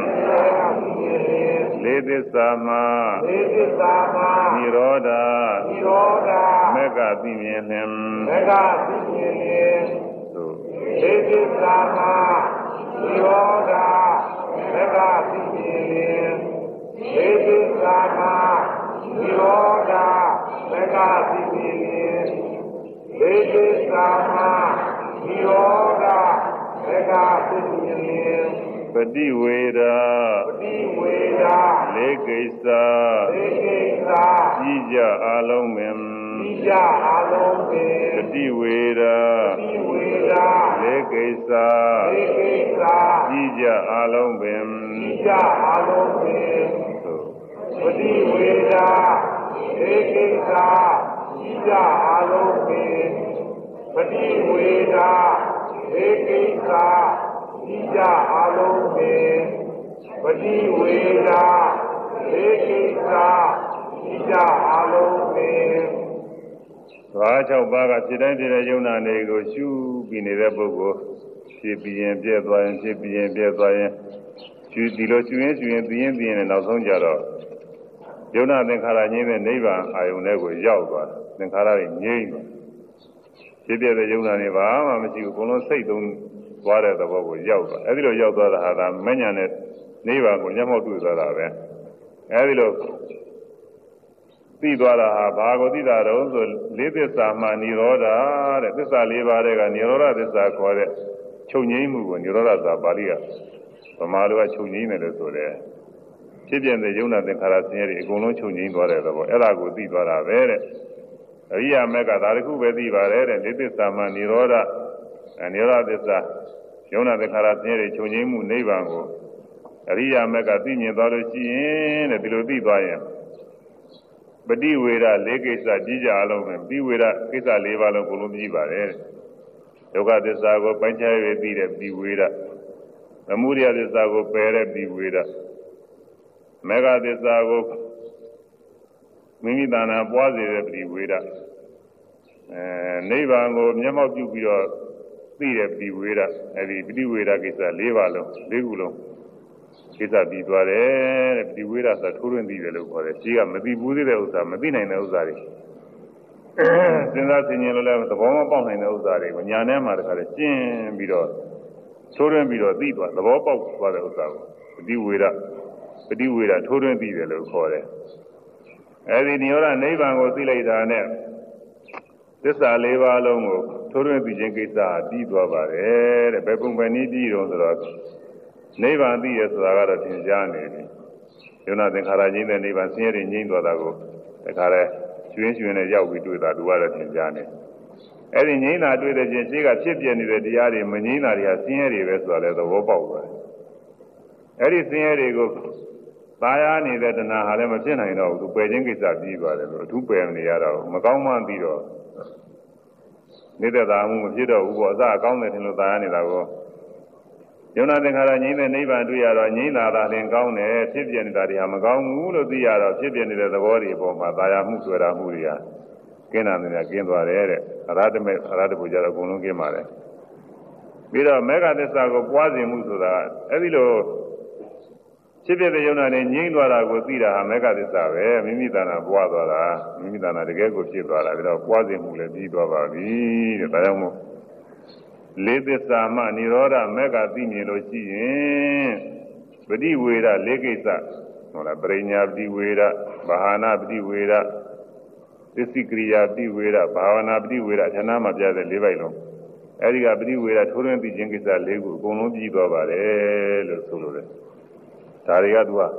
လေးသစ္စာမှာလေးသစ္စာမှဒီကိစ္စမှာနိရောဓဒီရောဓမက်ကသိမြင်လင်မကသိမြင်လင်သို့ဒီကိစ္စမှာဒီရောဓမကသိမြင်လင်ဒီကိစ္စမှာဒီရောဓမကသိမြင်လင်ဒီကိစ္စမှာဒီရောဓမကသိမြင်လင်ပฏิဝေဒပฏิဝေဒလေးကိစ္စဒီကိစ္စကြည်ကြအလုံးပင်ဒီကြအလုံးပင်ပฏิဝေဒပฏิဝေဒလေးကိစ္စဒီကိစ္စကြည်ကြအလုံးပင်ဒီကြအလုံးပင်သို့ပฏิဝေဒဒီကိစ္စဒီကြအလုံးပင်ပฏิဝေဒဒီကိစ္စဒီကြအလုံးပင်ပฏิဝေဒဒီကိစ္စဒီကြအလုံးပင်ဘာ၆ပါးကဖြစ်တိုင်းဖြစ်တဲ့ယုံနာတွေကိုရှုပြီးနေတဲ့ပုဂ္ဂိုလ်ဖြစ်ပြီးရင်ပြည့်သွားရင်ဖြစ်ပြီးရင်ပြည့်သွားရင်ရှုဒီလိုရှုရင်ရှုရင်သိရင်သိရင်လည်းနောက်ဆုံးကြတော့ယုံနာသင်္ခါရငြိမ်းတဲ့နိဗ္ဗာန်အာယုန်တွေကိုရောက်သွားတယ်သင်္ခါရတွေငြိမ်းသွားဖြစ်ပြတဲ့ယုံနာတွေဘာမှမရှိဘူးအကုန်လုံးစိတ်သုံးသွားတဲ့သဘောကိုရောက်သွားအဲဒီလိုရောက်သွားတာဟာဒါမဉ္ဇဏ်နဲ့နိဗ္ဗာန်ကိုမျက်မှောက်တွေ့သွားတာပဲအဲဒီလိုသိသွားတာဟာဘာကိုသိတာတော့ဆိုလေးသစ္စာမှနိရောဓတဲ့သစ္စာလေးပါးတဲ့ကနိရောဓသစ္စာခေါ်တဲ့ချုပ်ငြိမ်းမှုကိုနိရောဓသာပါဠိကဗမာလိုကချုပ်ငြိမ်းတယ်လို့ဆိုတယ်ဖြစ်ပြတဲ့ယုံနာသင်္ခါရဆင်းရဲတွေအကုန်လုံးချုပ်ငြိမ်းသွားတဲ့သဘောအဲ့ဒါကိုသိသွားတာပဲတဲ့အရိယာမက်ကဒါတစ်ခုပဲသိပါတယ်တဲ့လေးသစ္စာမှနိရောဓနိရောဓသစ္စာယုံနာသင်္ခါရဆင်းရဲတွေချုပ်ငြိမ်းမှုနိဗ္ဗာန်ကိုအရိယာမက်ကသိမြင်သွားလို့ရှိရင်တဲ့ဒီလိုသိသွားရင်ပฏิဝေဒလေးကိစ္စကြီးကြအလုံးပဲပฏิဝေဒကိစ္စ၄ပါးလုံးကိုလုံးပြီးပါတယ်ဒုက္ခသစ္စာကိုပိုင်းခြား၍သိတဲ့ပฏิဝေဒသမုဒယသစ္စာကိုပယ်တဲ့ပฏิဝေဒမေဃသစ္စာကိုမိမိတဏ္ဍာပွားစေတဲ့ပฏิဝေဒအဲနိဗ္ဗာန်ကိုမျက်မှောက်ပြုပြီးတော့သိတဲ့ပฏิဝေဒအဲဒီပฏิဝေဒကိစ္စ၄ပါးလုံး၄ခုလုံးကိစ္စပြီးသွားတယ်တဲ့ဒီဝိရသထိုးရင်းသိတယ်လို့ခေါ်တယ်ကြီးကမသိဘူးသေးတဲ့ဥစ္စာမသိနိုင်တဲ့ဥစ္စာတွေစဉ်းစားဆင်ခြင်လို့လည်းသဘောမပေါက်နိုင်တဲ့ဥစ္စာတွေကိုညာထဲမှာတခါတည်းကျင်းပြီးတော့ထိုးရင်းပြီးတော့သိသွားသဘောပေါက်သွားတဲ့ဥစ္စာကိုပฏิဝေဒပฏิဝေဒထိုးရင်းသိတယ်လို့ခေါ်တယ်အဲဒီနိရောဓနိဗ္ဗာန်ကိုသိလိုက်တာနဲ့သစ္စာ၄ပါးလုံးကိုထိုးရင်းသိခြင်းကိစ္စပြီးသွားပါတယ်တဲ့ဘယ်ပုံပဲနည်းပြီးတော့ဆိုတော့နိဗ္ဗာန်သိရဆိုတာကတော့သင်ကြားနေပြီယုံနာသင်္ခါရငြိမ်းတဲ့နိဗ္ဗာန်ဆင်းရဲတွေငြိမ်းသွားတာကိုတခါလဲကျွင်းကျွင်းနဲ့ရောက်ပြီးတွေ့တာသူကတော့သင်ကြားနေအဲ့ဒီငြိမ်းတာတွေ့တဲ့ချင်းရှိကဖြစ်ပြနေတဲ့တရားတွေမငြိမ်းတာတွေကဆင်းရဲတွေပဲဆိုတာလဲသဘောပေါက်သွားတယ်အဲ့ဒီဆင်းရဲတွေကိုသာယာနေတဲ့တဏှာဟာလည်းမဖြစ်နိုင်တော့ဘူးသူပယ်ခြင်းကိစ္စပြီးသွားတယ်လို့အထူးပယ်နေရတော့မကောင်းမှန်းပြီးတော့နေတဲ့သာမှုမဖြစ်တော့ဘူးပေါ့အစအကောင်းတယ်ထင်လို့သာယာနေတာကိုယုံနာသင်္ခါရငြိမ်းတဲ့နိဗ္ဗာန်တွေ့ရတော့ငြိမ်းတာသာလင်ကောင်းတယ်ဖြစ်ပြနေတာတွေဟာမကောင်းဘူးလို့သိရတော့ဖြစ်ပြနေတဲ့သဘောတွေပေါ်မှာသာယာမှုတွေ့တာမှုတွေကကင်းတာတွေကကင်းသွားတယ်တဲ့အရဟတမေအရဟတဘုရားတော့အကုန်လုံးကင်းပါတယ်ပြီးတော့မေဃသစ္စာကိုပွားစဉ်မှုဆိုတာအဲ့ဒီလိုဖြစ်ပြတဲ့ယုံနာနဲ့ငြိမ်းသွားတာကိုသိတာဟာမေဃသစ္စာပဲမိမိတဏ္ဍာပွားသွားတာမိမိတဏ္ဍာတကယ်ကိုဖြစ်သွားတာပြီးတော့ပွားစဉ်မှုလည်းပြီးသွားပါပြီတဲ့ဒါကြောင့်မို့လေးသစ္စာမှនិရောဓမေဃသိမြင်လို့ရှိရင်ပฏิဝေဒလေးကိစ္စဟုတ်လားပရိညာပฏิဝေဒဘာဟာနာပฏิဝေဒသစ္စည်းကရိယာပฏิဝေဒဘာဝနာပฏิဝေဒဌာနမှာပြတဲ့လေးပိုက်လုံးအဲဒီကပฏิဝေဒထိုးထွင်းသိခြင်းကိစ္စလေးခုအကုန်လုံးပြီးသွားပါတယ်လို့ဆိုလိုတယ်ဒါတွေကသူက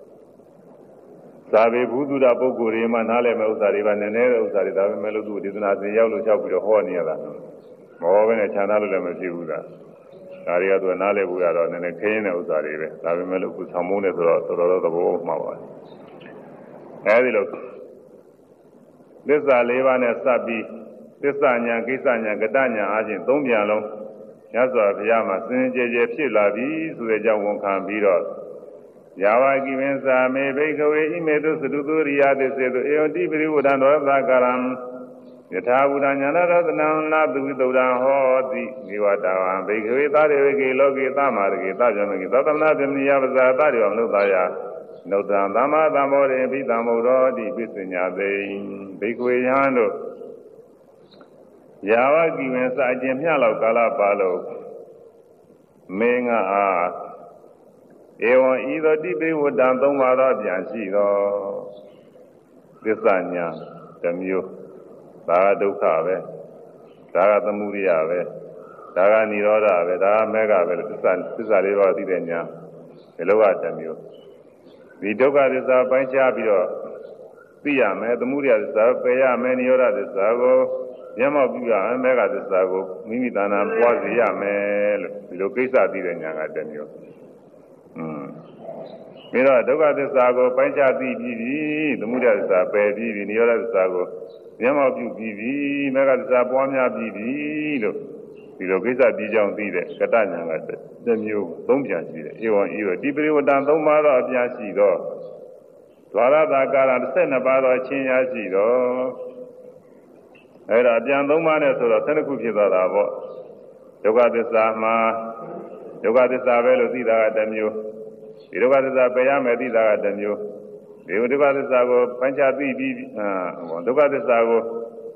သာဝေဘုဒ္ဓရာပုဂ္ဂိုလ်တွေမှနားလည်မဲ့ဥစ္စာတွေပါနည်းနည်းတဲ့ဥစ္စာတွေဒါပဲမဲ့လို့သူဒေသနာသင်ရောက်လို့ချက်ပြီးတော့ဟောနေရတာမဟောဘဲနဲ့ခြံထားလို့လည်းမဖြစ်ဘူးလားဒါတွေကသူကနားလည်ဖို့ရတော့နည်းနည်းခင်းတဲ့ဥစ္စာတွေပဲဒါပဲမဲ့လို့ခုဆောင်မိုးနေဆိုတော့တော်တော်သဘောမှာပါအဲဒီလိုသစ္စာလေးပါးနဲ့စပ်ပြီးသစ္စာညာကိစ္စညာကတညာအားဖြင့်သုံးပြန်လုံးညစွာဘုရားမှာစင်ကြယ်ကြယ်ဖြစ်လာပြီဆိုတဲ့အကြောင်းဝန်ခံပြီးတော့ယာဝကိဝင်းစာမေဘိကဝေဣမေတုသတုသူရိယသစ္စေတုအေယတိပရိဝဒံတော်သကာရံယထာဝုဒညာနာရသနံနာသူဝိတုဒံဟောတိနိဝတဝံဘိကဝေသာရေဝကေလောကေသမာရကေသဇမကေသတ္တမနာသမိယပဇာသရိယမနုဿာယနုဿံသမ္မာသမ္မောရေပိတံမုရောတိပိစညာသိဘိကဝေယံတို့ယာဝကိဝင်းစာအကျင့်မျှလောက်ကာလပါလို့မေငါအားဧဝံဤသို့တိပိဝတ္တံသုံးပါးသောပြန်ရှိသောသစ္စာညာတစ်မျိုးဒါကဒုက္ခပဲဒါကသမုဒိယပဲဒါကនិရောဓပဲဒါကမေဃပဲသစ္စာသစ္စာလေးပါးသိတဲ့ညာဒီလိုကတစ်မျိုးဒီဒုက္ခသစ္စာပိုင်းခြားပြီးတော့သိရမယ်သမုဒိယသစ္စာပယ်ရမယ်និရောဓသစ္စာကိုမျက်မှောက်ပြုရမယ်မေဃသစ္စာကိုမိမိတဏ္ဍာပွားစေရမယ်လို့ဒီလိုကိစ္စသိတဲ့ညာကတစ်မျိုးอืมပြီးတော့ဒုက္ခသစ္စာကိုပိုင်းခြားသိပြီးပြီသမုဒယသစ္စာပယ်ပြီးပြီនិရောဓသစ္စာကိုမျက်မှောက်ပြုပြီးပြီမေဃသစ္စာပွားများပြီးပြီလို့ဒီလိုကိစ္စပြီးကြောင်းသိတဲ့ကတညာကတစ်မျိုးသုံးပြန်ရှိတယ်ဧဝံဤတော့ဒီပရိဝတ္တသုံးပါးသောအပြားရှိတော့ဒွါရတာကာရတစ်ဆက်နှစ်ပါးသောအချင်းရာရှိတော့အဲ့ဒါအပြန်သုံးပါးနဲ့ဆိုတော့ဆယ်နှစ်ခုဖြစ်သွားတာပေါ့ဒုက္ခသစ္စာမှာဒုက္ခသစ္စာပဲလို့သိတာကတစ်မျိုးဒီဒုက္ခသစ္စာပယ်ရမယ်သိတာကတစ်မျိုးဒီဒုက္ခသစ္စာကိုပိုင်းခြားသိပြီးအာဒုက္ခသစ္စာကို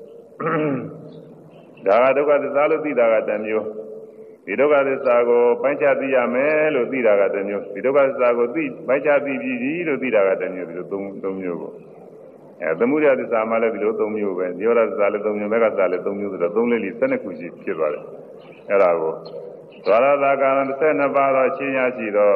ဒါကဒုက္ခသစ္စာလို့သိတာကတစ်မျိုးဒီဒုက္ခသစ္စာကိုပိုင်းခြားသိရမယ်လို့သိတာကတစ်မျိုးဒီဒုက္ခသစ္စာကိုသိပိုင်းခြားသိပြီးပြီလို့သိတာကတစ်မျိုးဒီလိုသုံးသုံးမျိုးကိုအဲသမုဒယသစ္စာမှလည်းဒီလိုသုံးမျိုးပဲညောရသစ္စာလည်းသုံးမျိုးမေဃသစ္စာလည်းသုံးမျိုးဆိုတော့သုံးလေးလေးဆယ်နှစ်ခုရှိဖြစ်သွားတယ်အဲ့ဒါကိုသရတာကံတစ်ဆက်နှစ်ပါးသောအချင်းရရှိသော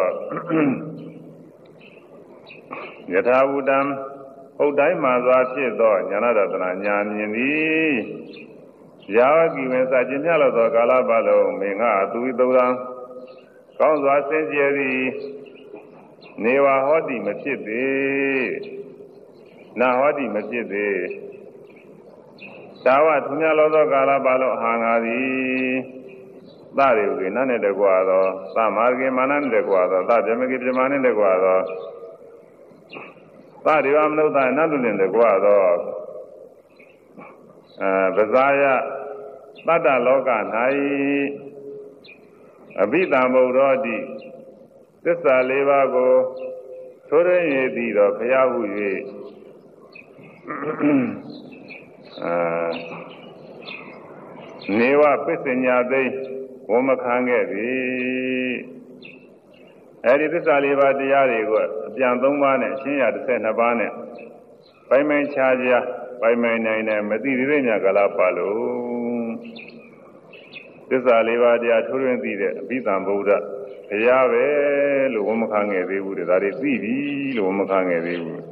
ယထာဝုတံဟုတ်တိုင်းမှစွာဖြစ်သောဉာဏရတနာဉာဏ်မြင်သည်ယာဝကိဝေစာကျင်မြလို့သောကာလပတ်လုံးမင်္ဂသူဝိတုဒံကောင်းစွာစင်ကြယ်သည်နေဝဟောတိမဖြစ်သေးနာဟောတိမဖြစ်သေးသာဝသူများလို့သောကာလပတ်လုံးဟာငါသည်သရေဝေနနဲ့တကွာသောသမာရကေမာနနဲ့တကွာသောသဗြမကေပြမနဲ့တကွာသောသရေဝမနုဿအနတုနဲ့တကွာသောအဲပဇာယတတ္တလောက၌အဘိဓမ္မုရောတိသစ္စာလေးပါးကိုထိုးရင်းရည်သည်တော့ဘုရားဟု၍အဲနေဝပစ္စညာသိဝမခံခဲ့ပြီအဲဒီသစ္စာလေးပါးတရားတွေကိုအပြန်သုံးပါးနဲ့အရှင်းရတစ်ဆက်နှစ်ပါးနဲ့ပိုင်ပိုင်ခြားခြားပိုင်ပိုင်နိုင်နိုင်မသိသေးတဲ့ညာကလာပါလို့သစ္စာလေးပါးတရားထိုးရင်းသိတဲ့အဘိဓမ္မဗုဒ္ဓဘရားပဲလို့ဝန်မခံခဲ့သေးဘူးတဲ့ဒါတွေသိပြီလို့ဝန်မခံခဲ့သေးဘူး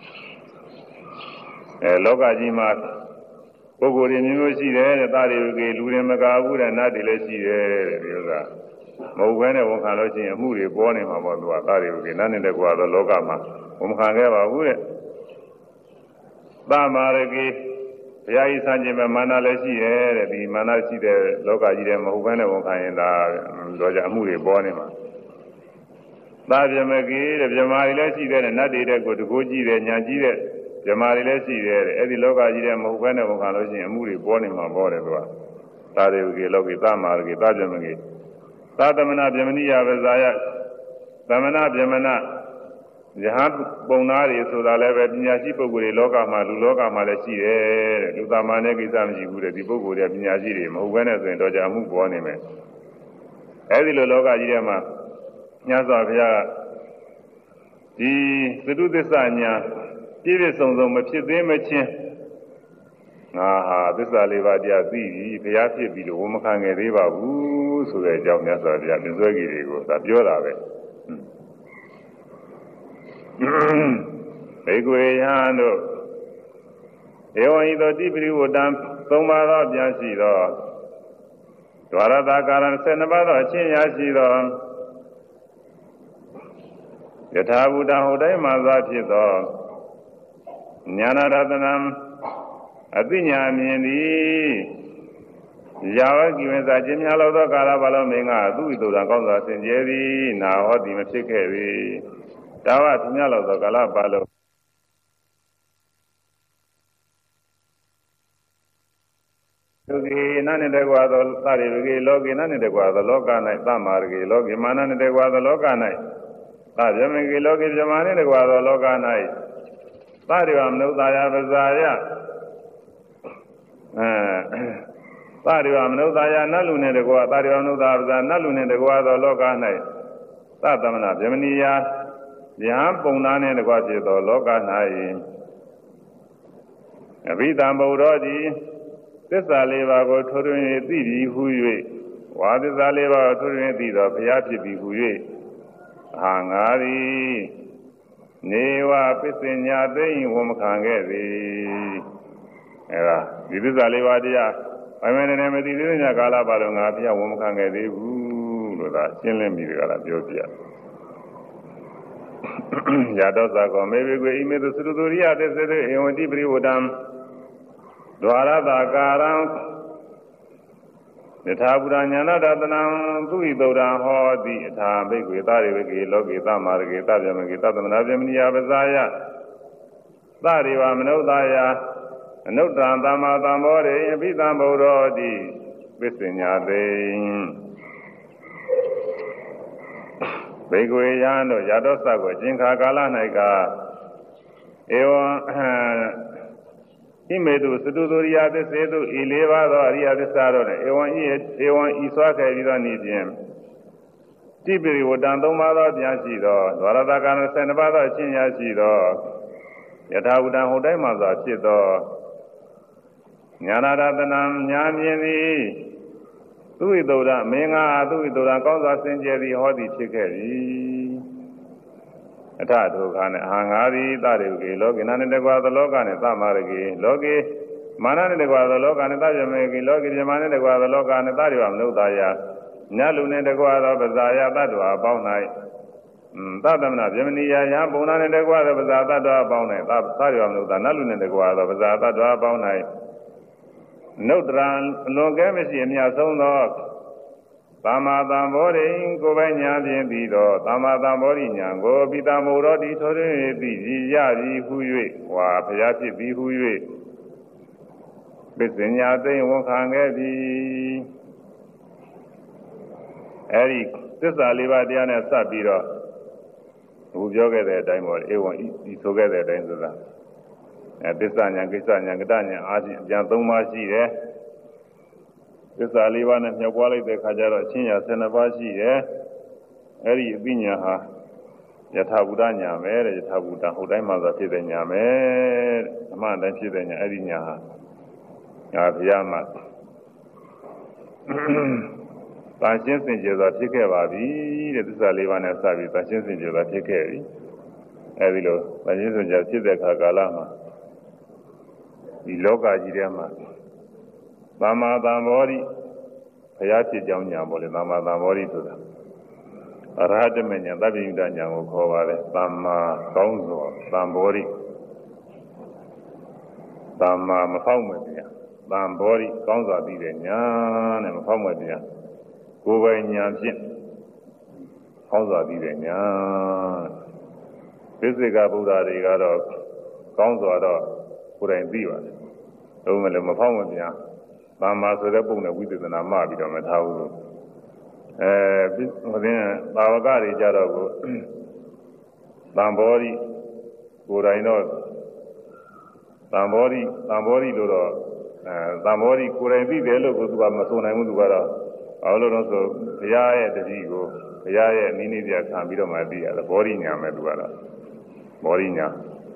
အဲလောကကြီးမှာပုဂ္ဂိုလ်တွေမျိုးမျိုးရှိတယ်တဲ့သားတွေကလူတွေမကဘူးတဲ့နတ်တွေလည်းရှိတယ်တဲ့ဒီဥစ္စာမဟုတ်ဘဲနဲ့ဝန်ခံလို့ရှိရင်အမှုတွေပေါ်နေမှာပေါ့သူကသားတွေကနတ်နဲ့တကွာသောလောကမှာဝန်မခံခဲ့ပါဘူးတဲ့သာမာရကေဘုရားကြီးဆန်းကျင်မဲ့မာနလည်းရှိရဲ့တဲ့ဒီမာနရှိတဲ့လောကကြီးတဲ့မဟုတ်ဘဲနဲ့ဝန်ခံရင်ဒါတော့ကြအမှုတွေပေါ်နေမှာသာပြမကေတဲ့ဗြဟ္မာတွေလည်းရှိတယ်တဲ့နတ်တွေတဲ့ကိုတကိုးကြည့်တယ်ညာကြည့်တဲ့ဗြဟ္မာတွေလည်းရှိတယ်တဲ့အဲ့ဒီလောကကြီးတဲ့မဟုတ်ဘဲနဲ့ဝန်ခံလို့ရှိရင်အမှုတွေပေါ်နေမှာပေါ်တယ်သူကသာရေကေလောကေသာမာရကေသာပြမကေသာသမနာဗြဟ္မဏိယပဇာယသမနာဗြဟ္မဏယဟန်ပုံသားတွေဆိုတာလည်းပဲပညာရှိပုဂ္ဂိုလ်တွေလောကမှာလူလောကမှာလည်းရှိတယ်တဲ့လူသားမနဲ့ကိစ္စမရှိဘူးတဲ့ဒီပုဂ္ဂိုလ်တွေပညာရှိတွေမဟုတ်ဘဲနဲ့ဆိုရင်တော့ကြာမှုပေါ်နေမယ်အဲဒီလိုလောကကြီးထဲမှာညစွာဘုရားဒီသတုသစ္စာညာပြည့်ပြည့်စုံစုံမဖြစ်သေးမချင်းငါဟာသစ္စာလေးပါးတရားသိပြီဘုရားဖြစ်ပြီလို့ဝန်မခံခဲ့သေးပါဘူးဆိုတဲ့အကြောင်းညစွာဘုရားပြစွဲကြီးတွေကိုဒါပြောတာပဲဘေကွေယံတို့ဧဝံဤသို့တိပရိဝတံသုံးပါးသောပြန်ရှိသောဒွါရတာကာရဆယ်နှစ်ပါးသောအချင်းရာရှိသောယထာဘူတဟိုတိုင်းမှာသာဖြစ်သောဉာဏရတနံအသိဉာဏ်မြင်သည်ယာဝကိဝေသာခြင်းများလောသောကာလပါလုံးမင်းကသူ့ဤသို့သာကောင်းစွာဆင်ကျဲသည်နာဟောသည်မဖြစ်ခဲ့ပေဒါဝသူများလောက်သောကာလပါလုံးသူကေနနဲ့တကွာသောသရိဝကေလောကေနနဲ့တကွာသောလောက၌သမာရကေလောကေမာနနဲ့တကွာသောလောက၌သဗြဟ္မကေလောကေဗြဟ္မာနဲ့တကွာသောလောက၌သရိဝမနုဿာယပဇာယအဲသရိဝမနုဿာယနတ်လူနဲ့တကွာသရိဝမနုဿာပဇာနတ်လူနဲ့တကွာသောလောက၌သသမနာဗြဟ္မဏိယယဟန်ပုံသားနဲ့တကွဖြစ်သောလောက၌အဘိဓမ္မဗုဒ္ဓတိသစ္စာလေးပါးကိုထိုးထွင်း၍သိပြီးဟူ၍ဝါသစ္စာလေးပါးကိုထိုးထွင်းသိသောဘုရားဖြစ်ပြီးဟူ၍အာငါသည်နေဝပစ္စညာသိင်ဝမခံခဲ့သည်အဲဒါဒီသစ္စာလေးပါးတရားအမှန်တည်းမသိသေးတဲ့ကာလပါတော့ငါဘုရားဝမခံခဲ့သေးဘူးလို့သာရှင်းလင်းပြီးကြတာပြောပြရတောသကောမေဘေကွေဣမေတုသုတရိယသစ္စေဧဝံတိပရိဝတံဒွါရတာကာရံယထာပုရညာဏတနံသူဣသုဒံဟောတိအထာဘိကွေသရိဝကေလောကေသမာရကေသဗ္ဗမကေသတ္တမနာဗြဟ္မဏိယပဇာယသရိဝမနုဿာယအနုတ္တံသမ္မာသမ္ဗောရေအဘိဓမ္မဗုဒ္ဓတိပစ္စညာသိဘေကွေယံတို့ရတောသကိုအကျဉ်ခါကာလ၌ကဧဝံဣမေတုသတုတရိယသစ္စေတုဤလေးပါးသောအရိယသစ္စာတို့နဲ့ဧဝံဤဧဝံဤစွာခဲ့ပြီးသောနေဖြင့်တိပိရိဝတံသုံးပါးသောပြန်ရှိသောဒွါရတကာနဆယ်နှစ်ပါးသောအချင်းရာရှိသောယထာဝတံဟိုတိုင်းမှာသာဖြစ်သောညာနာရတနံညာမြင်သည်သူဣသုဒ္ဓမင်းငါသူဣသုဒ္ဓကောင်းစွာစင်ကြယ်သည်ဟောသည်ဖြစ်ခဲ့သည်အထဒုက္ခနဲ့အာငါသည်သရိကေလောကိနာနဲ့တကွာသလောကနဲ့သမာရကေလောကေမာနနဲ့တကွာသလောကနဲ့သဗ္ဗမေကေလောကေပြမနဲ့တကွာသလောကနဲ့သရိဝမနုဿာယညလူနဲ့တကွာသောပဇာယတ္တဝါပေါင်း၌သတ္တမနာဗြဟ္မဏိယယပုံနာနဲ့တကွာသောပဇာတ္တဝါပေါင်း၌သရိဝမနုဿာနလူနဲ့တကွာသောပဇာတ္တဝါပေါင်း၌နုတ္တရံလွန်ကဲမရှိအမြတ်ဆုံးသောသမ္မာသမ္ဗောဓိကိုယ်ပိုင်ညာဖြင့်ပြီးသောသမ္မာသမ္ဗောဓိညာကိုပိတမောရောတိထိုတွင်သိရသည်ဟု၍ဝါဘုရားဖြစ်ပြီးဟု၍ပစ္စညာသိဝန်ခံခဲ့သည်အဲဒီသစ္စာလေးပါးတရားနဲ့စပ်ပြီးတော့ဘုပြောခဲ့တဲ့အတိုင်းပေါ့ဧဝံဤဆိုခဲ့တဲ့အတိုင်းဆိုတာအဲသစ္စာညာကိစ္စညာကတညာအားဖြင့်အပြန်သုံးပါးရှိတယ်သစ္စာလေးပါးနဲ့မြောက်ပွားလိုက်တဲ့ခါကျတော့အချင်းရာဆယ်နှစ်ပါးရှိတယ်အဲဒီအပိညာဟာယထာဘူတညာပဲတဲ့ယထာဘူတဟိုတိုင်းမှာသာဖြစ်တဲ့ညာပဲတဲ့အမှန်တိုင်းဖြစ်တဲ့ညာအဲဒီညာဟာငါဘုရားမှာတန်ရှင်းစင်ကြယ်စွာဖြစ်ခဲ့ပါပြီတဲ့သစ္စာလေးပါးနဲ့စပြီးတန်ရှင်းစင်ကြယ်စွာဖြစ်ခဲ့ပြီအဲဒီလိုတန်ရှင်းစင်ကြယ်ဖြစ်တဲ့အခါကာလမှာဒီလောကကြီးထဲမှာသမ္မာသမ္ဗောဓိဘုရားဖြစ်ကြောင်းညာပေါ့လေသမ္မာသမ္ဗောဓိဆိုတာအရဟတမေညာသဗ္ဗညုတညာကိုခေါ်ပါတယ်သမ္မာကောင်းစွာသမ္ဗောဓိသမ္မာမဖောက်မဲ့တရားသံဘောဓိကောင်းစွာသိတဲ့ညာနဲ့မဖောက်မဲ့တရားကိုယ်ပိုင်ညာဖြင့်ကောင်းစွာသိတဲ့ညာသစ္စေကဗုဒ္ဓတွေကတော့ကောင်းစွာတော့ကိုယ်တိုင်သိပါတယ်။ဒါပေမဲ့လည်းမဖောက်မဲ့တရားသမ္မာဆိုတဲ့ပုံနဲ့ဝိသေသနာမှပြီးတော့မထားဘူးလို့အဲဟိုတဲ့သာဝကတွေကြတော့ကိုသံဘောဓိကိုယ်တိုင်တော့သံဘောဓိသံဘောဓိလို့တော့အဲသံဘောဓိကိုယ်တိုင်သိတယ်လို့ကိုသူကမဆိုနိုင်ဘူးသူကတော့ဘာလို့လဲဆိုဘုရားရဲ့တတိကိုဘုရားရဲ့နိနေပြခံပြီးတော့မှသိရတယ်ဘောဓိညာမဲ့သူကတော့ဘောဓိညာ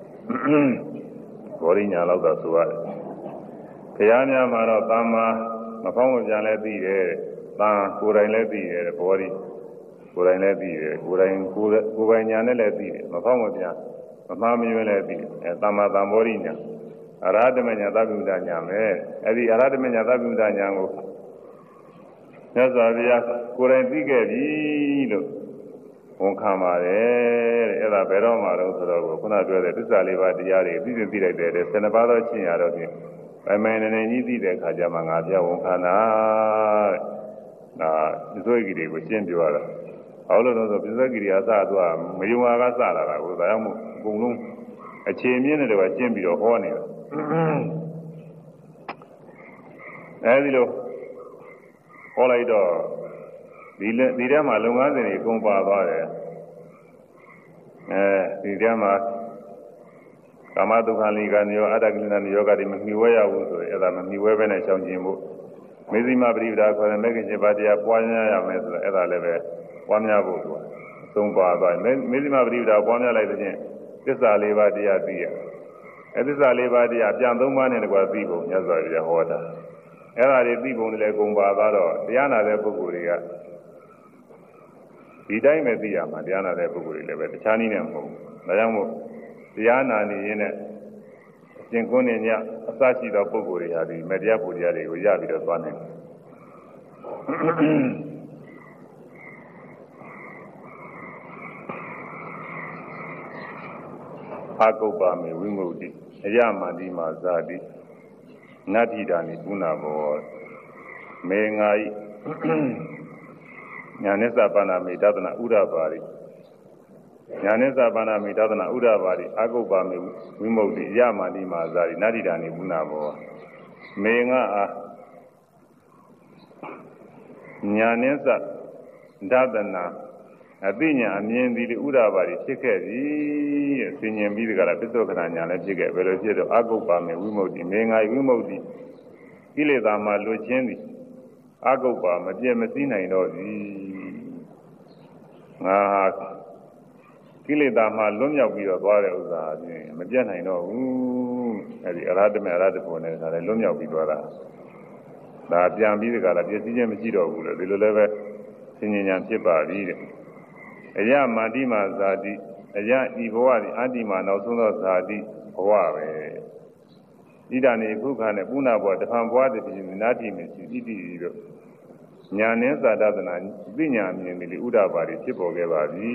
ဘောဓိညာလောက်တော့ဆိုရတယ်ဘုရားများမှာတော့သမ္မာမဖောင်းမပြန်လဲသိတယ်သံကိုယ်တိုင်လည်းသိတယ်ဘောဓိကိုယ်တိုင်လည်းသိတယ်ကိုယ်တိုင်ကိုယ်ကိုယ်ပိုင်ညာနဲ့လည်းသိတယ်မဖောင်းမပြန်မမှားမယွင်းလည်းသိတယ်အဲသမ္မာသမ္ဗောဓိညာအရဟတမညာသဗ္ဗညုတညာမယ်အဲဒီအရဟတမညာသဗ္ဗညုတညာကိုမြတ်စွာဘုရားကိုယ်တိုင်သိခဲ့ပြီလို့ဝန်ခံပါတယ်တဲ့အဲ့ဒါဘယ်တော့မှတော့ဆိုတော့ခုနပြောတဲ့သစ္စာလေးပါးတရားတွေသိသိသိလိုက်တဲ့ဆယ်နှစ်ပါးသောရှင်းရတော့ဖြင့်ပိုင်ပိုင်နေနေကြီးသိတဲ့အခါကျမှငါပြဝန်ခံတာတဲ့ဒါပစ္စုပ္ပန်တွေကိုရှင်းပြရတာဘာလို့လဲဆိုပစ္စုပ္ပန်ကြီးအစသူကမယုံအားကစလာတာကိုဒါကြောင့်မို့အကုန်လုံးအခြေမြင့်တွေတော့ရှင်းပြီးတော့ဟောနေတာအဲဒီလိုဟောလိုက်တော့ဒီဒီထဲမှာလုပ်ငန်းစဉ်တွေကုန်ပါသွားတယ်အဲဒီထဲမှာကာမဒုက္ခလိကနိယောအတ္တကိလနာနိယောဂတိမမြှဝဲရဘူးဆိုရင်အဲ့ဒါမမြှဝဲပဲနဲ့ရှောင်ကျင်ဖို့မေဇိမပရိပဒါခေါ်တဲ့မေခင်ရှင်ပါတရားပွားများရမယ်ဆိုတော့အဲ့ဒါလည်းပဲပွားများဖို့သူကအဆုံးပါသွားတယ်မေဇိမပရိပဒါပွားများလိုက်တဲ့ချင်းသစ္စာလေးပါးတရားသိရအဲသစ္စာလေးပါးတရားပြန်သုံးပါးနဲ့တကွာသိဖို့မြတ်စွာဘုရားဟောတာအဲ့ဒါတွေသိပုံတွေလည်းကုန်ပါသွားတော့တရားနာတဲ့ပုဂ္ဂိုလ်တွေကဒီတိုင်းပဲသိရမှာတရားနာတဲ့ပုဂ္ဂိုလ်တွေလည်းပဲတခြားနည်းနဲ့မဟုတ်ဘူးဒါကြောင့်မို့တရားနာနေရင်လည်းအရှင်ကုန်းနေညအစရှိသောပုဂ္ဂိုလ်တွေဟာဒီမတရားပူတရားတွေကိုရပြီးတော့သွားနိုင်တယ်အာကုပ္ပမေဝိမု ക്തി အယမန္တိမာဇာတိနတ္ထိတာနိပုဏ္ဏဘောမေငါဤညာနိစ္စပါဏမေတဒနာဥဒ္ဒပါရိညာနိစ္စပါဏမေတဒနာဥဒ္ဒပါရိအာကုပ္ပမေဝိမု ക്തി အယမန္တိမာဇာတိနတ္ထိတာနိပုဏ္ဏဘောမေငါအားညာနိစ္စဒသနာအသိဉာဏ်အမြင်သည်ဥဒ္ဒပါရိဖြစ်ခဲ့ပြီတဲ့ဆင်ញင်ပြီးဒီကရာပစ္စုပ္ပန်ဉာဏ်လည်းဖြစ်ခဲ့ဘယ်လိုဖြစ်တော့အာကုပ္ပမေဝိမု ക്തി မေငါဝိမု ക്തി ကိလေသာမှလွတ်ခြင်းသည်အာကုပ္ပမပြည့်မစည်းနိုင်တော့သည်ငါကိလေသာမှလွတ်မြောက်ပြီးတော့သွားတဲ့ဥစ္စာအပြင်မပြတ်နိုင်တော့ဘူးအဲဒီအရဟတမေအရဟတဖို့နဲ့ဒါလည်းလွတ်မြောက်ပြီးသွားတာဒါပြန်ပြီးဒီကရာပြည့်စည်ခြင်းမရှိတော့ဘူးလေဒီလိုလည်းပဲဆင်ញင်ဉာဏ်ဖြစ်ပါပြီတဲ့အယမန္တိမာဇာတိအယဤဘဝသည်အတ္တိမာနောက်ဆုံးသောဇာတိဘဝပဲဣဒာနေခုခါနဲ့ပုဏ္ဏဘဝတဖန်ဘဝတည်းပြည်နာတိမရှိဣတိတို့ညာနဲ့သာဒသနာပညာမြင်ပြီးဥဒ္ဒပါတိဖြစ်ပေါ်ခဲ့ပါပြီ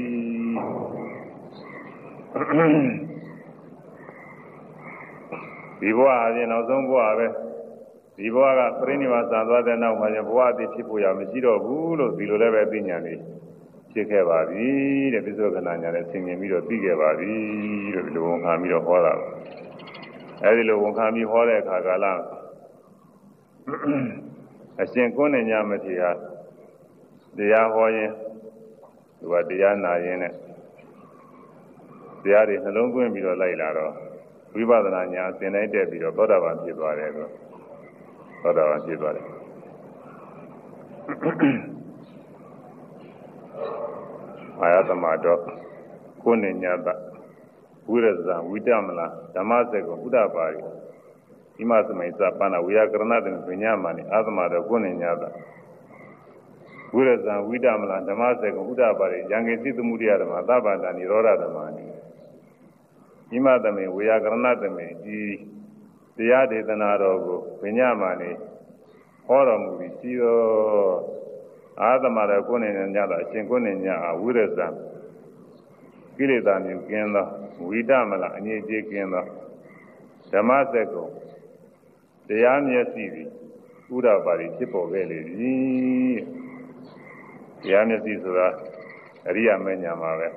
ဒီဘဝအရင်နောက်ဆုံးဘဝပဲဒီဘဝကပြိဋိဘာသံသွားတဲ့နောက်မှာဘဝအသေးဖြစ်ဖို့ရမရှိတော့ဘူးလို့ဒီလိုလည်းပဲပညာနေဖြစ်ခဲ့ပါပြီတဲ့ပိဿဝကနာညာနဲ့ဆင်ញင်ပြီးတော့သိခဲ့ပါပြီလို့ဒီလိုဝန်ခံပြီးတော့ဟောတာအဲဒီလိုဝန်ခံပြီးဟောတဲ့အခါကာလအရှင်ကုဏ္ဏညမထေရတရားဟောရင်သူကတရားနာရင်နဲ့တရားတွေနှလုံးသွင်းပြီးတော့လိုက်လာတော့ဝိပဿနာညာသင်တိုင်းတက်ပြီးတော့သောတာပန်ဖြစ်သွားတယ်ဆိုသောတာပန်ဖြစ်သွားတယ်အာယသမတော်ကုဏ္ဏညတဝိရဇံဝိတမလားဓမ္မစက္ကဥဒ္ဒပါရိဣမသမိသပန္နဝိယကရဏတေပညာမနိအာသမတော်ကုဏ္ဏညတဝိရဇံဝိဒမလားဓမ္မစကုဥဒ္ဒပါရိယံကိစိသမုဒိယဓမ္မသဗ္ဗန္တနိရောဓဓမ္မနိဣမသမေဝေယကရဏသမေဒီတရားဒေသနာတော်ကိုပညာမာနေဟောတော်မူပြီးရှိသောအာသမရကိုယ်နဲ့ညတာအရှင်ကိုယ်နဲ့ညအာဝိရဇံကိလေသာမျိုးကင်းသောဝိဒမလားအငြိကျေးကင်းသောဓမ္မစကုတရားမျက်စိသည်ဥဒ္ဒပါရိဖြစ်ပေါ်ခဲ့လေသည်တရားမျက်စိဆိုတာအရိယာမဉ္ဇဏ်မှာပဲ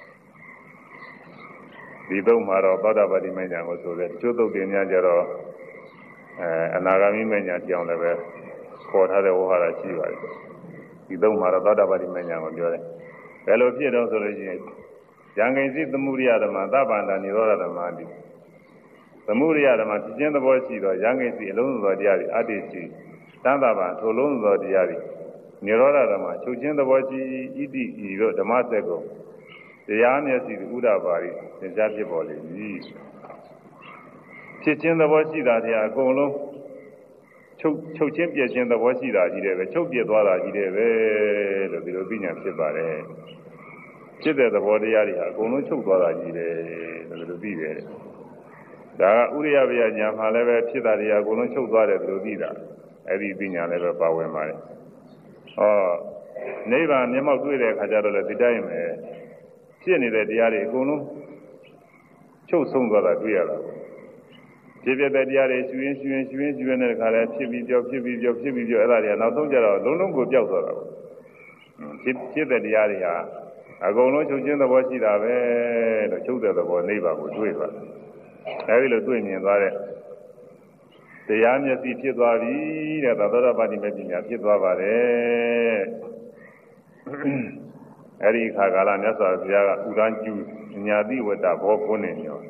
ဒီသုံးမှာတော့သောတာပတိမဉ္ဇဏ်ကိုဆိုတဲ့ကျွတ်တုတ်တင်များကြတော့အဲအနာဂါမိမဉ္ဇဏ်ကြောင်းလည်းပဲခေါ်ထားတဲ့ဝဟရာရှိပါတယ်ဒီသုံးမှာတော့သောတာပတိမဉ္ဇဏ်ကိုပြောတယ်ဘယ်လိုဖြစ်တော့ဆိုလို့ရှိရင်ယံကိစီသမုဒိယဓမ္မသဗ္ဗန္တနိရောဓဓမ္မတိသမုဒိယဓမ္မဖြစ်ခြင်းသဘောရှိသောယံကိစီအလုံးစုံသောတရားတွေအတ္တိရှိသံသဗ္ဗံထိုလုံးစုံသောတရားတွေနိရောဓဓမ္မချုပ်ခြင်းသဘောရှိဣတိဤတို့ဓမ္မစက်ကိုတရားမျက်စိဥဒ္ဒပါရိသင်္ချာဖြစ်ပေါ်လေပြီဖြစ်ခြင်းသဘောရှိတာတရားအကုန်လုံးချုပ်ချုပ်ခြင်းပြည့်ခြင်းသဘောရှိတာကြီးတယ်ပဲချုပ်ပြသွားတာကြီးတယ်ပဲလို့ဒီလိုသိညာဖြစ်ပါတယ်ဖြစ်တဲ့သဘောတရားတွေဟာအကုန်လုံးချုပ်သွားတာကြီးတယ်လို့ဒီလိုသိတယ်ဒါကဥရိယဗျာညာမှာလည်းပဲဖြစ်တာတွေအကုန်လုံးချုပ်သွားတယ်လို့သိတာအဲ့ဒီသိညာလည်းပဲပါဝင်ပါတယ်ဟောနိဗ္ဗာန်မျက်မှောက်တွေ့တဲ့အခါကျတော့လည်းဒီတိုင်းပဲဖြစ်နေတဲ့တရားတွေအကုန်လုံးချုပ်ဆုံးသွားတာတွေ့ရတာဖြစ်ဖြစ်တဲ့တရားတွေရှင်ရှင်ရှင်ရှင်ရှင်တဲ့အခါလဲဖြစ်ပြီးပြောဖြစ်ပြီးပြောဖြစ်ပြီးပြောအဲ့ဒါတွေကနောက်ဆုံးကျတော့လုံးလုံးကိုပျောက်သွားတာပေါ့ဖြစ်ဖြစ်တဲ့တရားတွေဟာအကုန်လုံးချုပ်ခြင်းသဘောရှိတာပဲလို့ချုပ်တဲ့သဘောနိဗ္ဗာန်ကိုတွေ့သွားတယ်အဲဒီလိုတွေ့မြင်သွားတဲ့တရားမျက်စိဖြစ်သွားပြီတဲ့သသောတာပတိမေပညာဖြစ်သွားပါတယ်အဲဒီခါကာလမြတ်စွာဘုရားကဥဒန်းကျူညာတိဝတ္တဘောကုနေညော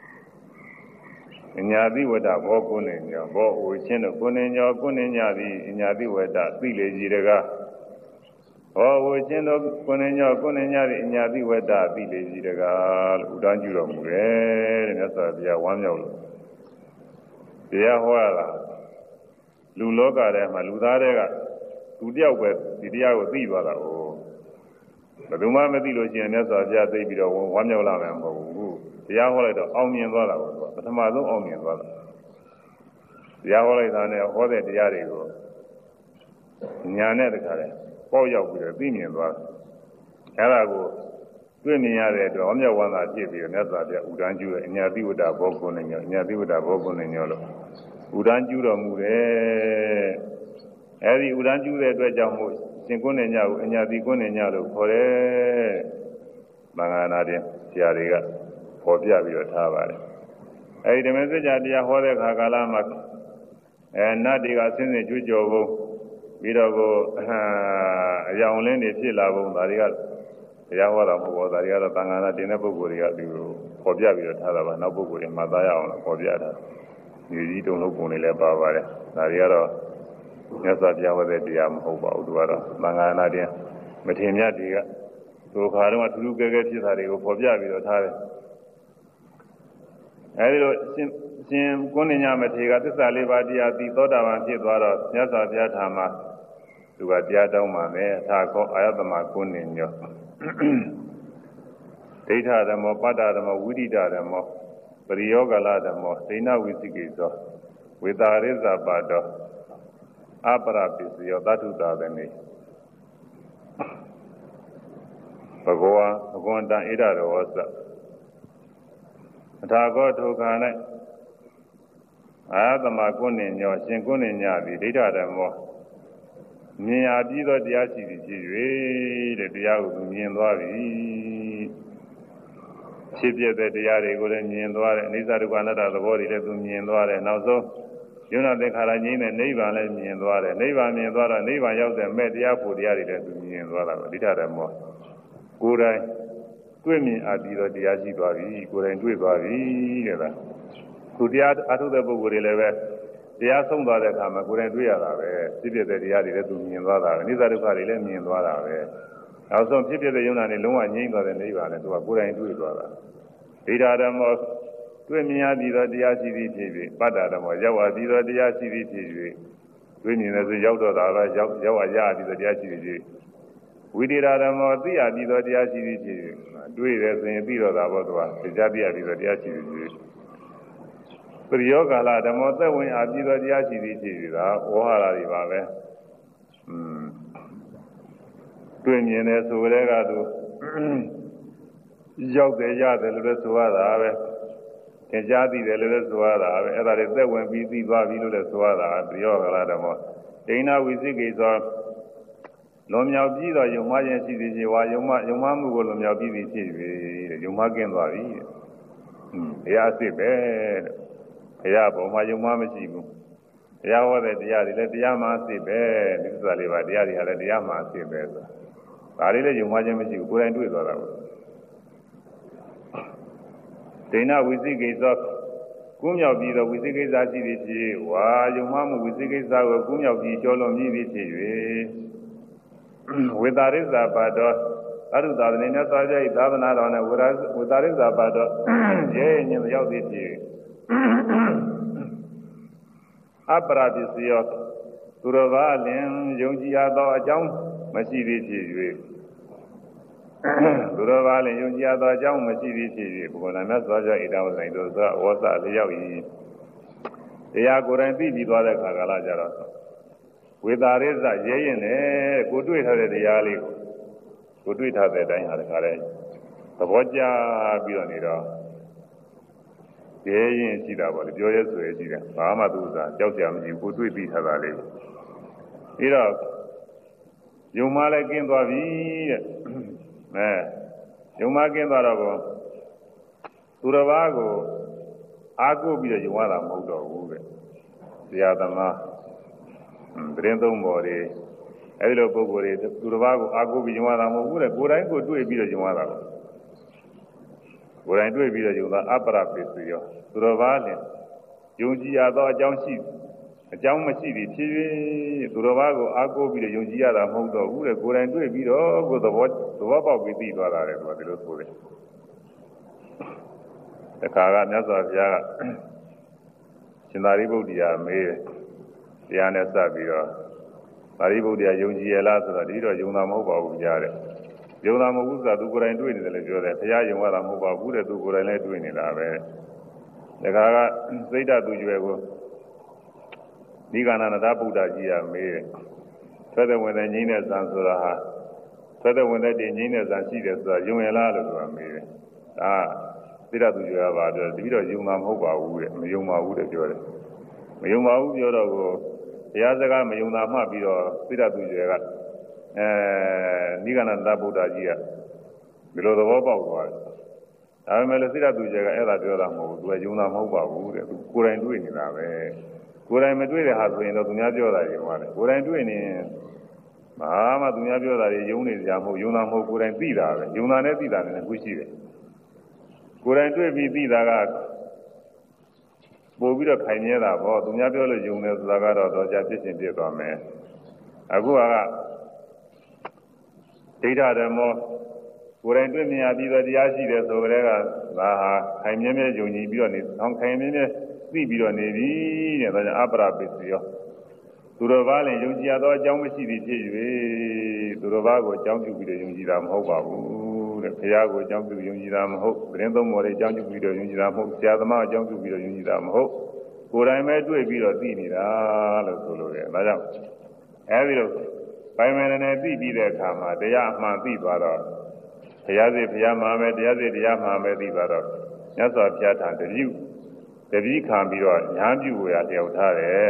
ညာတိဝတ္တဘောကုနေညောဘောဝေချင်းတို့ကုနေညောကုနေညသည်ညာတိဝတ္တသိလေကြီးတကားဘောဝေချင်းတို့ကုနေညောကုနေညသည်ညာတိဝတ္တသိလေကြီးတကားလို့ဥဒန်းကျူတော်မူတယ်တဲ့မြတ်စွာဘုရားဝမ်းမြောက်လို့တရားဟောရတာလူလောကထဲမှာလူသားတွေကသူတယောက်ပဲဒီတရားကိုသိသွားတာ哦ဘယ်သူမှမသိလို့ရှိရင်မြတ်စွာဘုရားသိပြီးတော့ဝမ်းမြောက်လာမှာမဟုတ်ဘူးတရားဟောလိုက်တော့အောင်မြင်သွားတာပေါ့ပထမဆုံးအောင်မြင်သွားတာတရားဟောလိုက်တာနဲ့ဟောတဲ့တရားတွေကိုညာနဲ့တခါလဲပေါ့ရောက်ပြီးတော့သိမြင်သွားတယ်အဲ့ဒါကိုတွေ့မြင်ရတဲ့အတွက်ဝမ်းမြောက်ဝမ်းသာဖြစ်ပြီးတော့မြတ်စွာဘုရားဥဒန်းကျူရဲ့အညာတိဝတ္တဘောကုဏ္ဏညောအညာတိဝတ္တဘောကုဏ္ဏညောလို့ဥဒန်းကျူတော်မူတယ်အဲ့ဒီဥဒန်းကျူတဲ့အတွက်ကြောင့်မို့ရှင်ကုဏ္ဏညကိုအညာတိကုဏ္ဏညလို့ခေါ်တယ်။မင်္ဂလာတင်ဆရာတွေကပေါ်ပြပြီးတော့ထားပါတယ်။အဲဒီဓမ္မစကြာတရားဟောတဲ့အခါကာလမှာအဲနတ်တွေကဆင်းဆင်းကြွကြော်ဖို့ပြီးတော့ကိုအယောင်လင်းတွေဖြစ်လာဖို့ဒါတွေကတရားဟောတာမဟုတ်ဘူးဒါတွေကတော့သံဃာနာတင်တဲ့ပုဂ္ဂိုလ်တွေကဒီလိုပေါ်ပြပြီးတော့ထားတာပါနောက်ပုဂ္ဂိုလ်တွေမှသားရအောင်လို့ပေါ်ပြတာ။ဒီကြီးတုံလုံးပုံတွေလည်းပါပါတယ်။ဒါတွေကတော့မြတ်စွာဘုရားဟောတဲ့တရားမဟုတ်ပါဘူးသူကတော့သံဃာနာတင်မထေမြတ်တွေကသူခါတော့ထူးထူးကဲကဲဖြစ်တာတွေကိုပေါ်ပြပြီးတော့ထားတယ်အဲဒီလိုရှင်ရှင်ကိုဏ္ဏညမထေရကသစ္စာလေးပါးတရားသိသောတာပန်ဖြစ်သွားတော့မြတ်စွာဘုရားထာမှာသူကတရားတောင်းပါမယ်သာခောအာယတမကိုဏ္ဏညောဒိဋ္ဌဓမ္မောပတ္တဓမ္မောဝိဒိတဓမ္မောပရိယောဂလဓမ္မောဒိဏဝိသိကိသောဝေတာရိဇပါတောအပရပိစယောသတ္ထုတာသနေဘဂဝါဘဂဝန္တံဣဒရောသအထာကောဒုက္ခ၌အာသမကုဏ္ဏညောရှင်ကုဏ္ဏညသည်ဒိဋ္ဌဓမ္မောမြင်အားပြီးသောတရားရှိသည်ဖြစ်၍တဲ့တရားကိုမြင်သွားပြီဖြစ်ပြတဲ့တရားတွေကိုလည်းမြင်သွားတယ်အနိစ္စဒုက္ခအနတ္တသဘောတွေလည်းသူမြင်သွားတယ်နောက်ဆုံးယုံနာသင်္ခါရငြိမ်းတဲ့နိဗ္ဗာန်လည်းမြင်သွားတယ်နိဗ္ဗာန်မြင်သွားတော့နိဗ္ဗာန်ရောက်တဲ့မဲ့တရားဖို့တရားတွေလည်းသူမြင်သွားတာပဲဒိဋ္ဌဓမ္မောကိုယ်တိုင်တွေ့မြင်အားပြီးတော့တရားရှိသွားပြီကိုယ်တိုင်တွေ့သွားပြီတဲ့လားသူတရားအထုတဲ့ပုဂ္ဂိုလ်တွေလည်းပဲတရားဆုံးသွားတဲ့အခါမှာကိုယ်တိုင်တွေ့ရတာပဲဖြစ်ဖြစ်တဲ့တရားတွေလည်းသူမြင်သွားတာပဲအနိစ္စဒုက္ခတွေလည်းမြင်သွားတာပဲနောက်ဆုံးဖြစ်ဖြစ်တဲ့ယုံနာတွေလုံးဝငြိမ်းသွားတဲ့နိဗ္ဗာန်နဲ့သူကကိုယ်တိုင်တွေ့သွားတာဒိဋ္ဌဓမ္မောတွေ့မြင်ရပြီးတော့တရားရှိသည်ဖြစ်၍ပတ္တဓမ္မောရောက်အပ်ပြီးတော့တရားရှိသည်ဖြစ်၍တွေးမြင်တဲ့ဆိုရောက်တော့တာပဲရောက်ရောက်ရရပြီးတော့တရားရှိသည်ဖြစ်ဝိတိရာဓမ္မောသိရပြီးတော့တရားရှိသည်ဖြစ်တွေးတယ်ဆိုရင်ပြီးတော့တာပေါ့သူကတရားသိရပြီးတော့တရားရှိသည်ဖြစ်ပရိယောကာလဓမ္မောသက်ဝင်အပြီးတော့တရားရှိသည်ဖြစ်တာဝေါဟာရတွေပါပဲอืมတွေ့မြင်တယ်ဆိုကြတဲ့ကသူရောက်တယ်ရတယ်လို့လည်းဆိုရတာပဲသင်ကြားသိတယ်လို့လည်းဆိုရတာပဲအဲ့ဒါတွေသက်ဝင်ပြီးသိသွားပြီလို့လည်းဆိုရတာပရိယောဂလာဓမ္မဒိဋ္ဌဝိသိကိသောလွန်မြောက်ပြီးတော့ယုံမခြင်းရှိသည်ဖြစ်ဝါယုံမယုံမမှုကိုလွန်မြောက်ပြီးသည်ဖြစ်ပြီတဲ့ယုံမကင်းသွားပြီတဲ့อืมတရားအစ်စ်ပဲတဲ့တရားပေါ်မှာယုံမမရှိဘူးတရားဟောတဲ့တရားတွေလည်းတရားမှအစ်စ်ပဲဒီဥစ္စာလေးပါတရားတွေဟာလည်းတရားမှအစ်စ်ပဲဆိုတာဒါလေးလည်းယုံမခြင်းမရှိဘူးကိုယ်တိုင်တွေ့သွားတာပဲဒိဋ္ဌဝိသိကိသောကုမြောက်ပြီးတော့ဝိသိကိစ္စရှိသည်ဖြစ်ဝါယုံမှမှုဝိသိကိစ္စကိုကုမြောက်ပြီးကျော်လွန်ပြီးဖြစ်၍ဝေတာရိစ္ဆာပါတော်အရုသာသနေနဲ့သာကြ၏သာသနာတော်နဲ့ဝေတာဝေတာရိစ္ဆာပါတော်ရဲညင်ရောက်သည်ဖြစ်အပရာပစ္စယောသူတော်ဘာလင်ယုံကြည်ရသောအကြောင်းမရှိသည်ဖြစ်၍သူတော်ဘာလည်းယုံကြည်သောအကြောင်းမရှိသည်ဖြစ်၍ဘုရားနာသောကြောင့်ဣဒဝဆိုင်တို့သောဝသလျောက်၏တရားကိုယ်တိုင်သိပြီးသွားတဲ့ခါကာလကြတော့ဝေတာရိစ္ဆရဲရင်လည်းကိုတွေ့ထားတဲ့တရားလေးကိုကိုတွေ့ထားတဲ့အတိုင်းဟာတခါလဲသဘောကျပြီးတော့နေတော့ရဲရင်ရှိတာပေါ့လေပြောရဲဆိုရဲရှိတယ်ဘာမှသူကကြောက်ကြမရှိဘူးကိုတွေ့ပြီးထားတာလေးပြီးတော့ယုံမှလည်းကင်းသွားပြီတဲ့အဲယုံမကင်းသွားတော့ကိုသူတစ်ပါးကိုအားကိုးပြီးတော့ယုံရတာမဟုတ်တော့ဘူးတဲ့တရားသမားသတင်းသုံးပေါ်တွေအဲဒီလိုပုဂ္ဂိုလ်တွေသူတစ်ပါးကိုအားကိုးပြီးယုံရတာမဟုတ်ဘူးတဲ့ကိုယ်တိုင်ကိုတွေ့ပြီးတော့ယုံရတာကိုကိုယ်တိုင်တွေ့ပြီးတော့ယုံတာအပရပိစယောသူတစ်ပါးလည်းယုံကြည်ရသောအကြောင်းရှိအကြောင်းမရှိသည်ဖြစ်၍သူတော်ဘာကိုအားကိုးပြီးတော့ယုံကြည်ရတာမဟုတ်တော့ဘူးတဲ့ကိုယ်တိုင်တွေ့ပြီးတော့ကိုယ်သဘောသဘောပေါက်ပြီးသိသွားတာလေသူကဒီလိုဆိုတယ်တခါကမြတ်စွာဘုရားကရှင်သာရိပုတ္တရာမေးတယ်တရားနဲ့စပ်ပြီးတော့သာရိပုတ္တရာယုံကြည်ရလားဆိုတော့ဒီတော့ယုံတာမဟုတ်ပါဘူးကြားတယ်ယုံတာမဟုတ်ဘူးဆိုတာသူကိုယ်တိုင်တွေ့နေတယ်လို့ပြောတယ်ဘုရားယုံရတာမဟုတ်ပါဘူးတဲ့သူကိုယ်တိုင်လည်းတွေ့နေတာပဲတခါကစိတ်ဓာတ်သူကျွယ်ကိုဒီကနာနတဗုဒ္ဓကြီးကမေးတယ်ဆွဲတဲ့ဝင်တဲ့ငိမ့်တဲ့ဇံဆိုတာဟာဆွဲတဲ့ဝင်တဲ့တည်ငိမ့်တဲ့ဇံရှိတယ်ဆိုတာယုံရလားလို့သူကမေးတယ်ဒါသိရသူကြွယ်ပါပြောပြီးတော့ယုံမှာမဟုတ်ပါဘူးတဲ့မယုံပါဘူးတဲ့ပြောတယ်မယုံပါဘူးပြောတော့ကိုတရားစကားမယုံတာမှပြီးတော့သိရသူကြွယ်ကအဲဒီကနာနတဗုဒ္ဓကြီးကဒီလိုသဘောပေါက်သွားတယ်ဒါပေမဲ့လည်းသိရသူကြွယ်ကအဲ့ဒါပြောတာမဟုတ်ဘူးသူကယုံတာမဟုတ်ပါဘူးတဲ့သူကိုယ်တိုင်တွေ့နေတာပဲကိုယ်တိုင်မတွေ့တဲ့ဟာဆိုရင်တော့သူများပြောတာကြီးမှာလေကိုယ်တိုင်တွေ့နေဘာမှသူများပြောတာကြီးယုံနေကြမဟုတ်ယုံတာမဟုတ်ကိုယ်တိုင်သိတာပဲယုံတာနဲ့သိတာနဲ့ခုရှိတယ်ကိုယ်တိုင်တွေ့ပြီးသိတာကပို့ပြီးတော့ခိုင်နေတာပေါ့သူများပြောလို့ယုံတယ်ဆိုတာကတော့တော့ကြာဖြစ်ရှင်ဖြစ်သွားမယ်အခုကဒိဋ္ဌဓမ္မောကိုယ်တိုင်တွေ့မြင်ရပြီးတော့တရားရှိတယ်ဆိုကြတဲ့ကဒါဟာခိုင်မြဲမြဲယုံကြည်ပြီးတော့နေအောင်ခိုင်မြဲမြဲသိပြီးတော့နေပြီတဲ့ဒါကြောင့်အပရပိစယောသူတော်ဘာလည်းယုံကြည်ရသောအကြောင်းမရှိသည်ဖြစ်၍သူတော်ဘာကိုအကြောင်းပြုပြီးတော့ယုံကြည်တာမဟုတ်ပါဘူးတဲ့ဘုရားကိုအကြောင်းပြုယုံကြည်တာမဟုတ်သတင်းသုံးပေါ်တဲ့အကြောင်းပြုပြီးတော့ယုံကြည်တာမဟုတ်ဆရာသမားအကြောင်းပြုပြီးတော့ယုံကြည်တာမဟုတ်ကိုယ်တိုင်ပဲတွေ့ပြီးတော့သိနေတာလို့ဆိုလိုတယ်ဒါကြောင့်အဲဒီလိုပိုင်မယ်နဲ့သိပြီးတဲ့အခါမှာတရားအမှန်သိသွားတော့ဘုရားစိတ်ဘုရားမှာပဲတရားစိတ်တရားမှာပဲသိသွားတော့မြတ်စွာဘုရားထံတပြုတပည့်ခံပြီးတော့ညာပြုဝရတယောက်ထားတယ်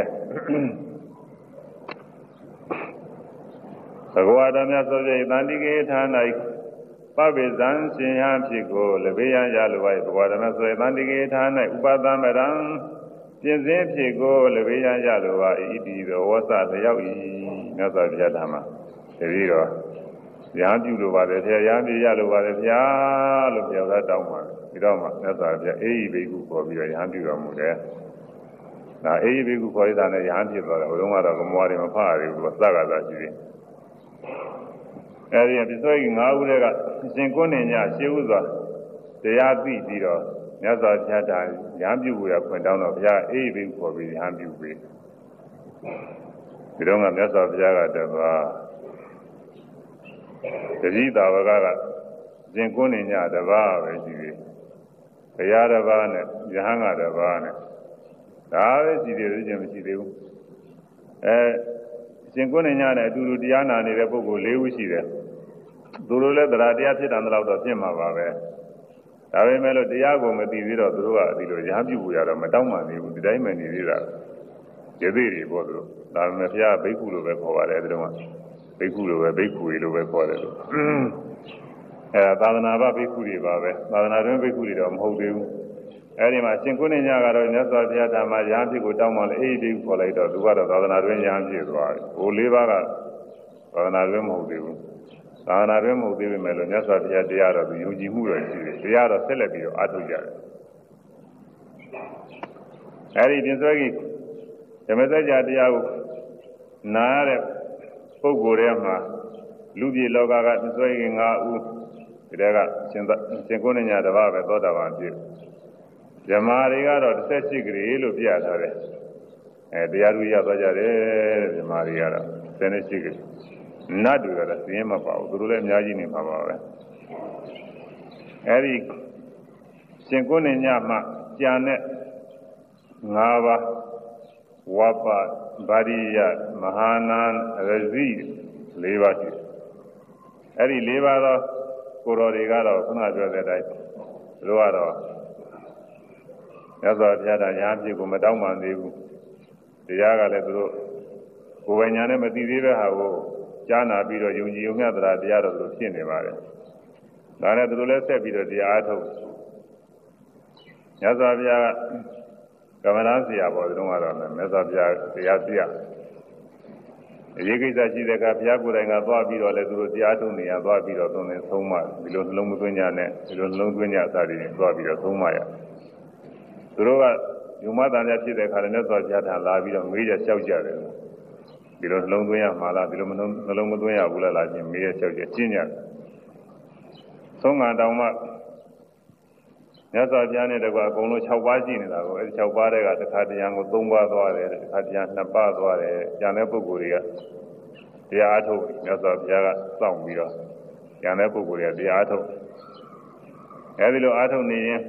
ဘဂဝါတော်မြတ်စွာဘုရားတန်တိကေဌာန၌ပပိဇံရှင်ဟဖြစ်ကိုလဘေယံရလိုပါ၏ဘဂဝါတော်မြတ်စွာဘုရားတန်တိကေဌာန၌ဥပသမရံပြင်းစင်းဖြစ်ကိုလဘေယံရလိုပါ၏ဒီသောဝဆတယောက်၏မြတ်စွာဘုရားဓမ္မတပည့်တော်ညာပြုလိုပါတယ်ဆရာညာပြုရလိုပါတယ်ဗျာလို့ပြောတာတောင်းပါတယ်ဒီတော့မှသက်သာပြအေးဘိကုခေါ်ပြီးတော့ရဟန်းပြုတော်မူတယ်။ဒါအေးဘိကုခေါ်ရတာနဲ့ရဟန်းဖြစ်သွားတယ်။ဘုရားကတော့ကမွားတွေမဖရဘူးသူကစကားသာရှိတယ်။အဲဒီပစ္စောကြီး၅ဦးတည်းကရှင်ကိုနေညရှင်းဥစွာတရားသိပြီးတော့မြတ်စွာဘုရားတာရဟန်းပြုကိုရခွင့်တောင်းတော့ဘုရားအေးဘိကုခေါ်ပြီးရဟန်းပြုပြီ။ဒီတော့ကမြတ်စွာဘုရားကတပါးတတိတာဝကကရှင်ကိုနေညတပါးပဲရှိသေးဘုရားတစ်ပါးနဲ့ယဟန်ကတစ်ပါးနဲ့ဒါပဲရှိသေးတယ်ချင်းမရှိသေးဘူးအဲရှင်ကိုနေညနဲ့အတူတူတရားနာနေတဲ့ပုဂ္ဂိုလ်၄ဦးရှိတယ်သူတို့လည်းတရားတရားဖြစ်တယ်တော့တော့ဖြစ်မှာပါပဲဒါပေမဲ့လို့တရားကိုမသိသေးတော့သူတို့ကဒီလိုရဟပြုဖို့ရတော့မတောင်းမှနေဘူးဒီတိုင်းမှနေသေးတာရေသေးတွေပေါ့သူတို့ဒါပေမဲ့ဘုရားဘိက္ခုလိုပဲခေါ်ပါတယ်ဒီတော့ဘိက္ခုလိုပဲဘိက္ခုတွေလိုပဲခေါ်တယ်လို့အဲသာသနာ့ဘဘိက္ခုတွေပါပဲသာသနာ့တွင်ဘိက္ခုတွေတော့မဟုတ်သေးဘူးအဲဒီမှာရှင်ကိုနေညကတော့မြတ်စွာဘုရားဓမ္မရဟန်းဖြစ်ကိုတောင်းမှလည်းအေးဒီခေါ်လိုက်တော့သူကတော့သာသနာ့တွင်ရဟန်းဖြစ်သွားတယ်ဟိုလေးပါးကသာသနာ့တွင်မဟုတ်သေးဘူးသာသနာ့တွင်မဟုတ်သေးပေမဲ့လို့မြတ်စွာဘုရားတရားတော်သူယုံကြည်မှုတော်ရှိတယ်တရားတော်ဆက်လက်ပြီးတော့အားထုတ်ကြတယ်အဲဒီပြင်စွဲကြီးဓမ္မစကြာတရားကိုနားရတဲ့ပုဂ္ဂိုလ်တွေမှာလူပြည်လောကကပြင်စွဲကြီး၅ဦးဒီတက်ကရှင်ရှင်ကိုနေညတပါးပဲသောတာပန်ဖြစ်ဇမားတွေကတော့၁၈ကလေးလို့ပြထားတယ်အဲတရားသူရသွားကြတယ်ဇမားတွေကတော့၁၈ကလေးနတ်တွေကတော့သိရင်မပါဘူးသူတို့လည်းအများကြီးနေမှာပါပဲအဲဒီရှင်ကိုနေညမှကြံတဲ့၅ပါးဝပ္ပဗာရိယမဟာနာရဇိ၄ပါးရှိတယ်အဲဒီ၄ပါးသောကိုယ်တော်တွေကတော့ခုနပြောတဲ့အတိုင်းသူတို့ကတော့မြတ်စွာဘုရားတရားညာပြည့်ကိုမတောင်းမှသေးဘူးတရားကလည်းသူတို့ကိုယ်ဝိညာဉ်နဲ့မသိသေးတဲ့ဟာကိုကြားနာပြီးတော့ယုံကြည်ယုံမြတ်တရားတရားတော်လို့ဖြစ်နေပါတယ်ဒါနဲ့သူတို့လည်းဆက်ပြီးတော့တရားအားထုတ်မြတ်စွာဘုရားကကမ္မနာဆရာပေါ်တုန်းကတော့မြတ်စွာဘုရားတရားပြအရေးကိစ္စရှိတဲ့ကဘုရားကိုယ်တိုင်ကသွားပြီးတော့လည်းသူတို့တရားထုတ်နေရသွားပြီးတော့သုံးနေသုံးမှဒီလိုနှလုံးမသွင်းကြနဲ့ဒီလိုနှလုံးသွင်းကြအစားတွေသွားပြီးတော့သုံးမှရသူတို့ကယုံမတန်ကြဖြစ်တဲ့ခါလည်းမြတ်စွာဘုရားထံလာပြီးတော့မေးရလျှောက်ကြတယ်ဒီလိုနှလုံးသွင်းရမှာလားဒီလိုနှလုံးမသွင်းရဘူးလားလာချင်းမေးရလျှောက်ကြကျင့်ကြသုံးငါတောင်မှမြတ်စွာဘုရားနဲ့တကွာအကုန်လုံး၆ပါးရှိနေတာကိုအဲဒီ၆ပါးတွေကတစ်ခါတရံကို၃ပါးသွားတယ်တစ်ခါတရံ၂ပါးသွားတယ်ကျန်တဲ့ပုဂ္ဂိုလ်တွေကတရားအထုတ်မြတ်စွာဘုရားကစောင့်ပြီးတော့ကျန်တဲ့ပုဂ္ဂိုလ်တွေကတရားအထုတ်အဲဒီလိုအားထုတ်နေရင်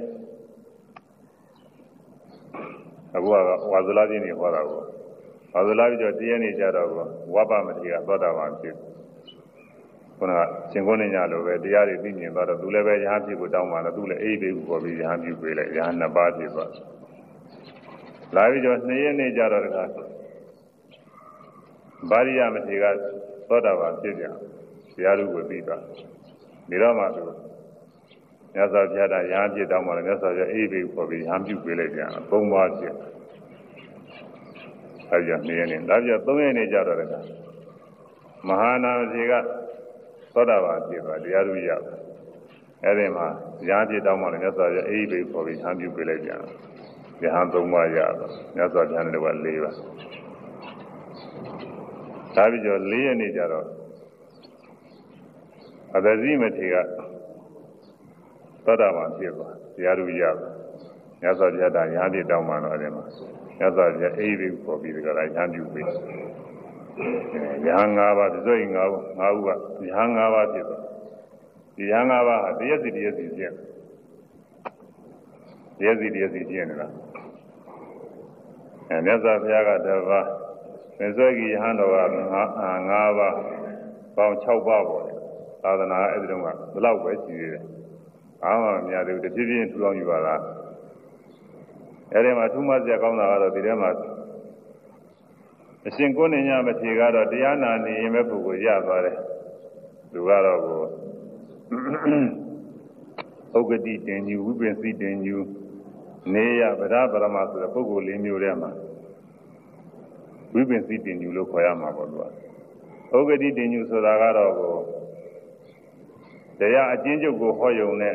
အခုကဝါဇလာကြီးနေဟောတာကိုဝါဇလာကြီးတော့တရားနေကြတော့ဝပ္ပမတိကသောတာပန်ဖြစ်ခုနကရှင်ကိုနေညလိုပဲတရားတွေသိမြင်သွားတော့သူလည်းပဲရဟန်းဖြစ်ကိုတောင်းပါတော့သူလည်းအိဘေးကိုပေါ်ပြီးရဟန်းပြုပေးလိုက်ရဟန်းနှစ်ပါးဖြစ်သွားလာပြီးတော့နှစ်ရက်နေကြတော့တခါဗာရိယမထေရကသောတာပန်ဖြစ်ပြန်တရားလူကိုသိတာဒီတော့မှသူမြတ်စွာဘုရားတရားဖြစ်တောင်းပါတော့မြတ်စွာဘုရားအိဘေးကိုပေါ်ပြီးရဟန်းပြုပေးလိုက်ပြန်သုံးပါးဖြစ်အဲဒီကနှစ်ရက်နေဒါပြသုံးရက်နေကြတော့တခါမဟာနာမထေရကသောတာပန်ဖြစ်သွားတရားလူရအဲဒီမှာရဟန်းဖြစ်တောင်းပါတော့မြတ်စွာဘုရားအိဘေးပေါ်ပြီးရဟန်းပြုပေးလိုက်ပြန်ရဟန်းသုံးပါးရတော့မြတ်စွာဘုရားနဲ့တော့၄ပါးဒါပြီးတော့၄ရက်နေကြတော့အသဇိမထေရကသောတာပန်ဖြစ်သွားတရားလူရမြတ်စွာဘုရားတရားရဟန်းဖြစ်တောင်းပါတော့အဲဒီမှာမြတ်စွာဘုရားအိဘေးပေါ်ပြီးဒီကရဟန်းပြုပေးရဟန်း၅ပါးပြည့်စုံ၅ဦး၅ဦးကရဟန်း၅ပါးဖြစ်သွားဒီရဟန်း၅ပါးဟာတရားစီတရားစီကျင့်တရားစီတရားစီကျင့်နေတာအဲမြတ်စွာဘုရားကတပါးမစွဲကြီးရဟန်းတော်က၅ပါးပေါင်း၆ပါးပေါ့သာသနာအဲ့ဒီတော့ကဘယ်လောက်ပဲရှိသေးတယ်အားမမများသေးဘူးတဖြည်းဖြည်းထူထောင်ယူပါလားအဲ့ဒီမှာထူးမစရာကောင်းတာကတော့ဒီထဲမှာအရှင်ကိုနေညမထေရကတော့တရားနာနေရင်ပဲပုဂ္ဂိုလ်ရသွားတယ်သူကတော့ကိုဥက္ကတိတင်ညူဝိပင်စီတင်ညူနေရဗဒပရမဆိုတဲ့ပုဂ္ဂိုလ်လေးမျိုးထဲမှာဝိပင်စီတင်ညူလို့ခေါ်ရမှာပေါ့သူကဥက္ကတိတင်ညူဆိုတာကတော့ကိုတရားအကျဉ်းချုပ်ကိုဟောယုံနဲ့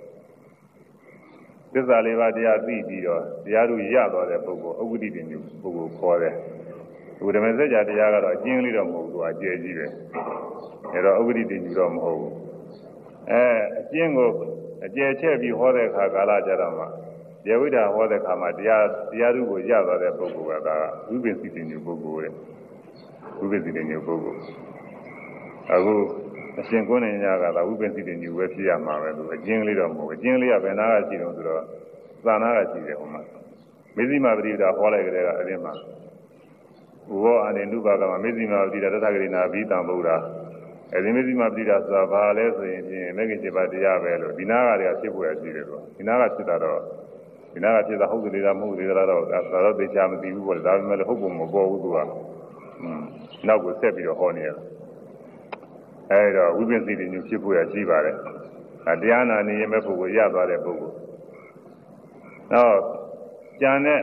သစ္စာလေးပါးတရားသိပြီးတော့တရားတို့ရသွားတဲ့ပုဂ္ဂိုလ်ဥက္ကတိတင်ညူပုဂ္ဂိုလ်ခေါ်တယ်ဒီဓမ္မစကြာတရားကတော့အကျဉ်းလေးတော့မဟုတ်ဘူးသူအကျယ်ကြီးပဲအဲတော့ဥပ္ပဒိတင်ကြီးတော့မဟုတ်ဘူးအဲအကျဉ်းကိုအကျယ်ချက်ပြီးဟောတဲ့အခါကာလကြတော့မှယေဝိဒ္ဓဟောတဲ့အခါမှာတရားတရားသူကိုရသွားတဲ့ပုဂ္ဂိုလ်ကဒါဝိပင်စီတင်ကြီးပုဂ္ဂိုလ်တဲ့ဝိပဿနာဉာဏ်ပုဂ္ဂိုလ်အခုအရှင်ကိုယ်နဲ့ညာကသာဝိပဿနာဉာဏ်ပဲဖြစ်ရမှာပဲသူအကျဉ်းလေးတော့မဟုတ်ဘူးအကျဉ်းလေးကဘယ်နာကရှိတော့ဆိုတော့သာနာကရှိတယ်ဟိုမှာမေဇိမာပရိဒါဟောလိုက်ကြတဲ့ကအဲ့ဒီမှာဥဘောအနေနုပါကမှာမေဇိမာပရိဒါတထဂရိနာဘိတံဗုဒ္ဓအဲ့ဒီမေဇိမာပရိဒါဆိုတာဘာလဲဆိုရင်ဖြင့်မဂ္ဂင်7ပါးတရားပဲလို့ဒီနာကတွေကဖြစ်ပေါ်ရရှိတယ်တော့ဒီနာကဖြစ်တာတော့ဒီနာကဖြစ်တာဟုတ်တယ်လားမဟုတ်တယ်လားတော့ဒါတော့သိချာမသိဘူးပေါ့ဒါပေမဲ့ဟုတ်ပုံမပေါ်ဘူးသူကနောက်ကိုဆက်ပြီးတော့ဟောနေရတယ်အဲဒါဝိပဿနာဉာဏ်ဖြစ်ပေါ်ရရှိပါတယ်အဲတရားနာနေရင်မဲ့ပုဂ္ဂိုလ်ရသွားတဲ့ပုဂ္ဂိုလ်နောက်ကျန်တဲ့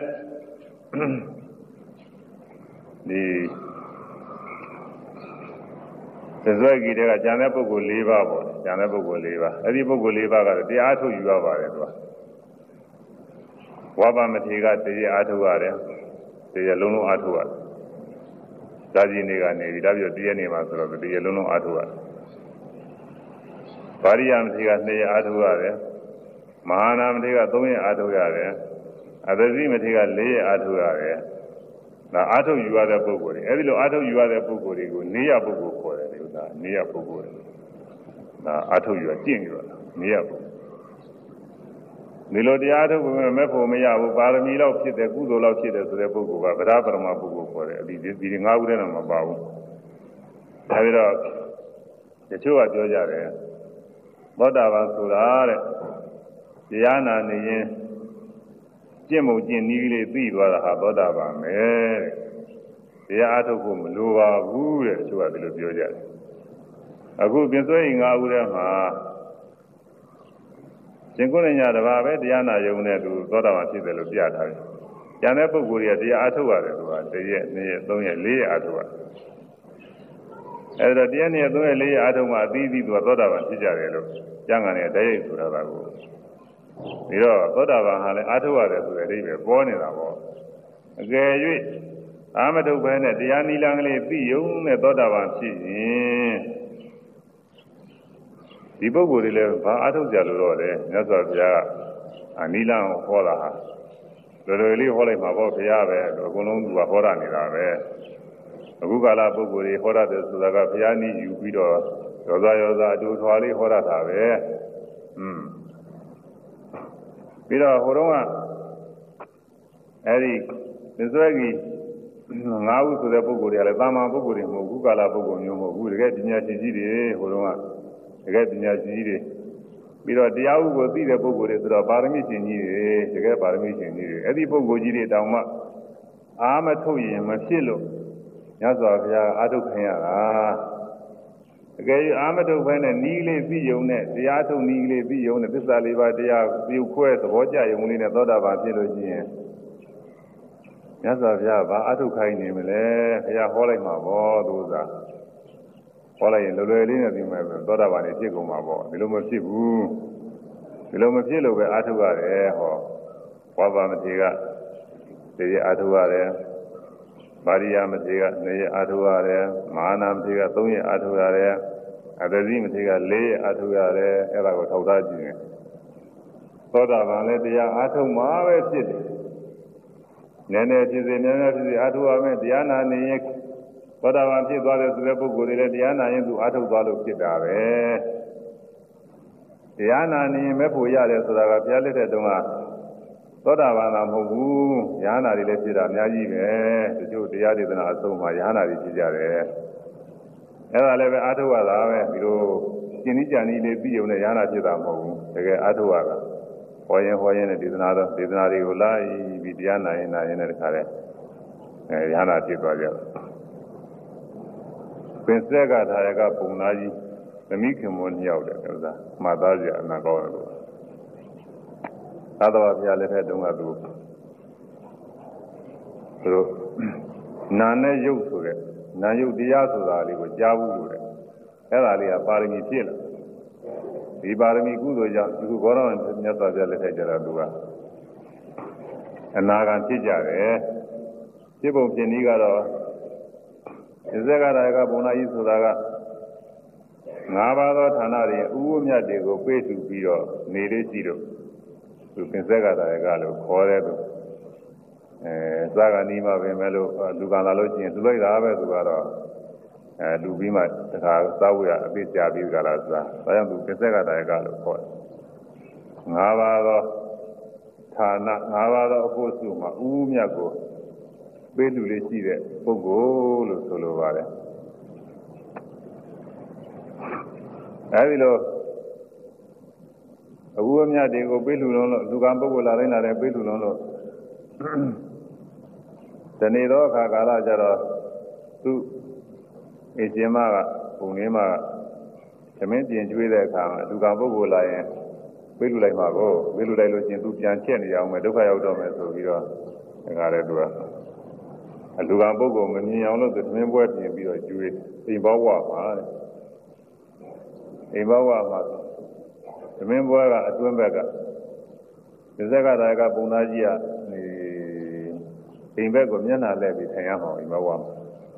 ဒီသဇွဲကြီးတွေကကျန်တဲ့ပုဂ္ဂိုလ်၄ပါးပေါ့ကျန်တဲ့ပုဂ္ဂိုလ်၄ပါးအဲ့ဒီပုဂ္ဂိုလ်၄ပါးကတရားထုတ်ယူရပါတယ်သူကဝါပမထေကတရားအားထုတ်ရတယ်တရားလုံးလုံးအားထုတ်ရတယ်ဇာတိနေကနေပြီးဒါပြတရားနေမှာဆိုတော့တရားလုံးလုံးအားထုတ်ရတယ်ဗာရိယမထေကနှစ်ရက်အားထုတ်ရတယ်မဟာနာမထေကသုံးရက်အားထုတ်ရတယ်အသဇိမထေက၄ရက်အားထုတ်ရတယ်ဒါအားထုတ်ယူရတဲ့ပုဂ္ဂိုလ်တွေအဲဒီလိုအားထုတ်ယူရတဲ့ပုဂ္ဂိုလ်တွေကိုနေရပုဂ္ဂိုလ်ခေါ်တယ်လို့ဒါနေရပုဂ္ဂိုလ်ဒါအားထုတ်ယူရကျင့်ယူရတာနေရပုဂ္ဂိုလ်ဒီလိုတရားထုတ်ဖို့မဲ့ဖို့မရဘူးပါရမီလောက်ဖြစ်တယ်ကုသိုလ်လောက်ဖြစ်တယ်ဆိုတဲ့ပုဂ္ဂိုလ်ကဗဒပရမပုဂ္ဂိုလ်ခေါ်တယ်အဒီဒီငါးခုတည်းတော့မပါဘူးဒါပြီးတော့တချို့ကပြောကြတယ်သောတာပန်ဆိုတာတဲ့တရားနာနေရင်ကျင့်မှုကျင့်နည်းလေးသိသွားတာဟာသောတာပန်ပဲတရားအားထုတ်ဖို့မလိုပါဘူးတဲ့တချို့ကဒီလိုပြောကြတယ်အခုပြစွဲရင်ငါးခုထဲမှာရှင်ကိုယ်နဲ့ညာတစ်ပါးပဲတရားနာယုံနဲ့သူသောတာပန်ဖြစ်တယ်လို့ပြထားတယ်။ကျန်တဲ့ပုဂ္ဂိုလ်တွေကတရားအားထုတ်ရတယ်သူကတရက်၊နှစ်ရက်၊သုံးရက်၊လေးရက်အားထုတ်ရတယ်။အဲဒီတော့တရားနှစ်ရက်၊သုံးရက်၊လေးရက်အားထုတ်မှအသီးသီးသူကသောတာပန်ဖြစ်ကြတယ်လို့ကျမ်းဂန်နဲ့တရိပ်ဆိုတာကကိုပြီးတော့သောတာပန်ဟာလည်းအားထုတ်ရတယ်ဆိုတဲ့အဓိပ္ပာယ်ပေါ်နေတာပေါ့။အကယ်၍အာမထုတ်ပဲနဲ့တရားနိလန်းကလေးပြီးယုံနဲ့သောတာပန်ဖြစ်ရင်ဒီပုဂ္ဂိုလ်တွေလည်းဘာအားထုတ်ကြလို့တော့လဲမြတ်စွာဘုရားကအနိလံဟောတာဟာလွယ်လွယ်လေးဟောလိုက်မှာပေါ့ဘုရားပဲအကုန်လုံးသူကဟောတာနေတာပဲအခုကာလပုဂ္ဂိုလ်တွေဟောရတယ်ဆိုတာကဘုရားနည်းယူပြီးတော့ရောသာရောသာအတူထွာလေးဟောရတာပဲอืมပြီးတော့ဟိုတုန်းကအဲဒီသစ္စာကြီးငါးခုဆိုတဲ့ပုဂ္ဂိုလ်တွေကလည်းတာမန်ပုဂ္ဂိုလ်တွေမဟုတ်ဘူးကာလပုဂ္ဂိုလ်မျိုးမဟုတ်ဘူးတကယ်ပညာရှင်ကြီးတွေဟိုတုန်းကတကယ်ပညာရှင်ကြီးတွေပြီးတော့တရားဥကိုသိတဲ့ပုဂ္ဂိုလ်တွေဆိုတော့ပါရမီရှင်ကြီးတွေတကယ်ပါရမီရှင်ကြီးတွေအဲ့ဒီပုဂ္ဂိုလ်ကြီးတွေတောင်မှအာမထုတ်ရင်မဖြစ်လို့ညစွာဘုရားအာထုတ်ခင်ရတာတကယ်အာမထုတ်ဘဲနဲ့နီးလေးပြီးယုံနဲ့တရားထုတ်နီးလေးပြီးယုံနဲ့သစ္စာလေးပါးတရားပြုခွဲသဘောကျယုံလေးနဲ့သောတာပန်ဖြစ်လို့ရှိရင်ညစွာဘုရားဘာအာထုတ်ခိုင်းနေမလဲဘုရားဟောလိုက်မှာပေါ့သူသာဟောလိုက်ရင်လွယ်လွယ်လေးနဲ့ပြီးမယ်သောတာပန်နေဖြစ်ကုန်မှာပေါ့ဒီလိုမဖြစ်ဘူးဒီလိုမဖြစ်လို့ပဲအာထုရတယ်ဟောဝါပါမထေကဒီရအာထုရတယ်ပါရိယမထေကနှစ်ရအာထုရတယ်မဟာနာမထေကသုံးရအာထုရတယ်အသဇိမထေကလေးရအာထုရတယ်အဲ့ဒါကိုထောက်ထားကြည့်ရင်သောတာပန်လည်းတရားအာထုမှာပဲဖြစ်တယ်နည်းနည်းဖြစ်စေများများဖြစ်စေအာထုရမယ်တရားနာနေရင်သောတာပန်ဖြစ်သွားတဲ့ဆိုတဲ့ပုဂ္ဂိုလ်တွေလည်းတရားနာရင်သူအားထုတ်သွားလို့ဖြစ်တာပဲတရားနာနေရင်မဲ့ဖို့ရတယ်ဆိုတာကဘုရားလက်ထက်တုန်းကသောတာပန်သာမဟုတ်ဘူးယဟနာတွေလည်းဖြစ်တာအများကြီးပဲတချို့တရားဒေသနာအဆုံးမှာယဟနာတွေဖြစ်ကြတယ်အဲ့ဒါလည်းပဲအားထုတ်ရတာပဲဒီလိုရှင်းဤကြံဤလေးပြီးုံနဲ့ယဟနာဖြစ်တာမဟုတ်ဘူးတကယ်အားထုတ်ရတာဟောရင်ဟောရင်နဲ့ဒေသနာတော့ဒေသနာတွေကိုလိုက်ပြီးတရားနာရင်နာရင်နဲ့တခါလဲအဲယဟနာဖြစ်သွားကြတယ်ပင်စက်ကထာရကပုံနာကြီးသမီးခင်မွန်မြောက်တယ်ဥစ္စာမှတ်သားကြအနာကောင်းတယ်လို့သာသနာ့ဘုရားလက်ထက်တုန်းကသူတို့နာနဲ့ရုပ်ဆိုတဲ့နာယုတ်တရားဆိုတာလေးကိုကြားဘူးလို့တဲ့အဲ့ဒါလေးကပါရမီဖြစ်လာဒီပါရမီကုသိုလ်ကြောင့်ဒီဘောရောမြတ်စွာဘုရားလက်ထက်ကျတော့သူကအနာဂံဖြစ်ကြတယ်ဖြစ်ပုံဖြစ်နည်းကတော့ဒီဇက်ကရာကဘုံနာကြီးဆိုတာကငါးပါးသောဌာနတွေဥဝမြတ်တွေကိုပေးထူပြီးတော့နေလေးရှိတော့သူပင်ဇက်ကရာကလို့ခေါ်တဲ့သူအဲသာကနီးမှပဲမဲ့လို့လူကလာလို့ရှိရင်လူလိုက်တာပဲသူကတော့အဲလူပြီးမှတခါသာဝရအပြစ်ကြပြီးကြလားဆိုတာဒါကြောင့်သူတစ်ဆက်ကတည်းကလို့ခေါ်တယ်ငါးပါးသောဌာနငါးပါးသောအဖို့စုမှာဥမြတ်ကိုပေးလူလေးရှိတဲ့ပုဂ္ဂိုလ်လို့ဆိုလိုပါတယ်အဲဒီလိုအဝအမြတ်တွေကိုပေးလူလုံးလို့လူကံပုဂ္ဂိုလ်လာတိုင်းလာတယ်ပေးလူလုံးလို့ဒီနေ့တော့အခါကာလကျတော့သူအရှင်မကပုံရင်းမကသမင်းပြင်ကျွေးတဲ့အခါမှာလူကံပုဂ္ဂိုလ်လာရင်ပေးလူလိုက်မှာကိုပေးလူလိုက်လို့ချင်းသူပြန်ချက်နေအောင်မယ်ဒုက္ခရောက်တော့မယ်ဆိုပြီးတော့ဒါကြတဲ့သူကအလူကံပုဂ္ဂိုလ်မမြင်အောင်လို့သမင်းပွဲပြင်ပြီးတော့ကျွေးအိမ်ဘောဝမှာတဲ့အိမ်ဘောဝမှာသမင်းပွဲကအတွင်းဘက်ကဒီဇက်ကတာကပုံသားကြီးကနေအိမ်ဘက်ကိုမျက်နှာလှည့်ပြီးထိုင်ရမှာအိမ်ဘောဝမှာ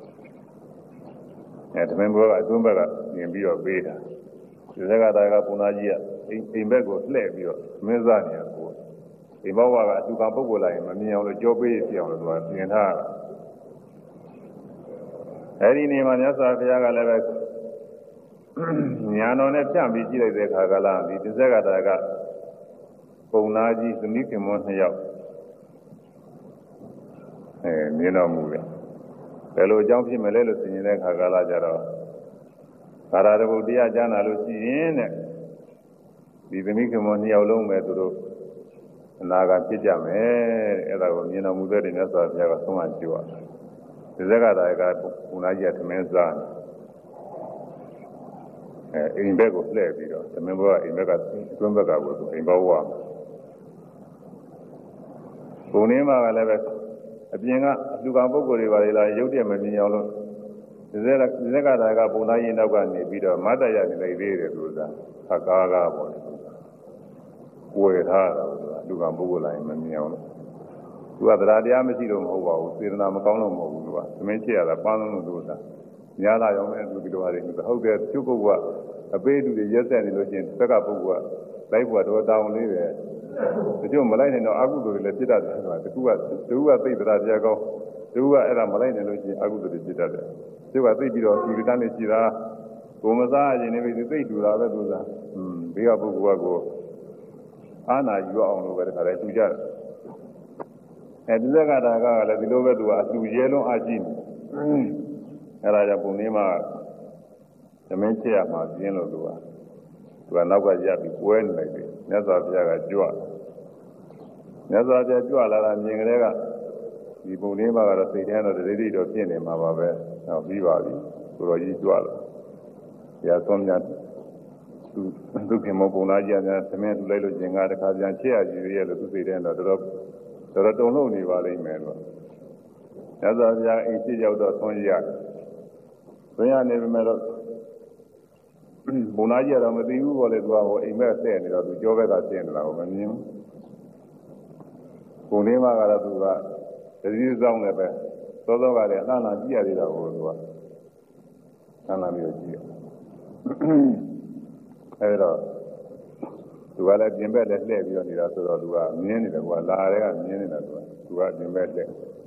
အဲသမင်းပွဲကအတွင်းဘက်ကမြင်ပြီးတော့ပေးတာဒီဇက်ကတာကပုံသားကြီးကအိမ်ဘက်ကိုလှည့်ပြီးတော့မင်းစားနေရကိုအိမ်ဘောဝကအတူကပုဂ္ဂိုလ်လိုက်ရင်မမြင်အောင်လို့ကြောပေးပြအောင်လို့သူကပြင်ထားတာအဲဒီနေမှာမြတ်စွာဘုရားကလည်းပဲညာတော်နဲ့ဖြန့်ပြီးကြည့်လိုက်တဲ့အခါကလာဒီတစ်ဆက်ကတည်းကပုံနာကြီးသမီးခင်မွန်းနှစ်ယောက်အဲမြင်တော်မူတယ်ဘယ်လိုအကြောင်းဖြစ်မလဲလို့သိနေတဲ့အခါကလာကြတော့ဘာသာတော်တရားကြားနာလို့ရှိရင်တဲ့ဒီသမီးခင်မွန်းနှစ်ယောက်လုံးပဲသူတို့အနာဂတ်ဖြစ်ကြမယ်အဲ့ဒါကိုမြင်တော်မူတဲ့မြတ်စွာဘုရားကဆုံးမကြွားဒီဇက်ကတည်းကပုံနာကြီးကသမင်းစားအဲအိမ်ဘက်ကိုလှည့်ပြီးတော့သမင်းဘွားအိမ်ဘက်ကအတွင်းဘက်ကကိုအိမ်ဘဝပုံနေမှာကလည်းပဲအပြင်ကအလူကံပုဂ္ဂိုလ်တွေပါလေလားရုပ်တရက်မမြင်အောင်လို့ဒီဇက်ဒီဇက်ကတည်းကပုံသားရင်နောက်ကနေပြီးတော့မတ်တရနေလိုက်သေးတယ်သူကဖတ်ကားကားပေါ့လေကိုယ်ထားတာလူကံပုဂ္ဂိုလ်လိုက်မမြင်အောင်လို့သူကတရားတရားမရှိလို့မဟုတ်ပါဘူးစေတနာမကောင်းလို့မဟုတ်ဘူးသူကသမင်းချစ်ရတာပန်းလုံးလို့သူကညာလာရောင်းတဲ့သူဒီလိုဟာတွေဟုတ်တယ်သူပုဂ္ဂိုလ်ကအပေးလူတွေရက်ဆက်နေလို့ချင်းသက်ကပုဂ္ဂိုလ်ကလိုက်ဖို့တော့တောင်းလေးတယ်တချို့မလိုက်နိုင်တော့အကုသိုလ်တွေလည်းဖြစ်တတ်တယ်ဆိုတာတကူကတကူကသိတရားတရားကောင်းတကူကအဲ့ဒါမလိုက်နိုင်လို့ချင်းအကုသိုလ်တွေဖြစ်တတ်တယ်သူကသိပြီးတော့ဒီတန်းနေရှိတာကိုမစားရင်လည်းသိတူတာပဲသူကอืมဘေးကပုဂ္ဂိုလ်ကကိုအာနာယူအောင်လို့ပဲတခါလဲသူကြတယ်အဲဒီဇက်ကတာကလည်းဒီလိုပဲသူကအလူရဲလုံးအကြည့်နေအဲဒါကြောင့်ပုံလေးမှာသမင်းချရမှာပြင်းလို့သူကသူကနောက်ကရပ်ပြီးပွဲနေလိုက်တယ်မြတ်စွာဘုရားကကြွမြတ်စွာဘုရားကြွလာတာမြင်ကလေးကဒီပုံလေးမှာကတော့စိတ်ထဲတော့ဒိဋ္ဌိတော့ပြင်းနေမှာပါပဲဟောပြီးပါပြီသူတော်ကြီးကြွလာဘုရားဆုံးမြတ်သူသူခင်မပုံသားကြီးကသမင်းသူလိုက်လို့ရှင်ကတခါပြန်ချရကြည့်ရလို့သူစိတ်ထဲတော့တော်တော်တော်တုံ့လုံးနေပါလိမ့်မယ်လို့မြတ်စွာဘုရားအိမ်ရှိရောက်တော့ဆုံးရတယ်ဘယ်ရနေပြီမဲ့တော့ဘုံသားကြီးကတော့မသိဘူးပေါ့လေသူကဟိုအိမ်မက်ဆက်နေတော့သူကြောဘက်ကဆင်းနေတာကိုမမြင်ဘူးဘုံလေးမကတော့သူကတတိယဆောင်လည်းပဲသောသောကလည်းအလှမ်းလာကြည့်ရသေးတာကိုသူကအလှမ်းလာပြီးကြည့်ရအဲဒါသူကလည်းပြင်ဘက်လည်းလှည့်ပြီးတော့နေတာဆိုတော့သူကမြင်နေတယ်ကွာလာတဲ့ကမြင်နေတာကွာသူကပြင်ဘက်လှည့်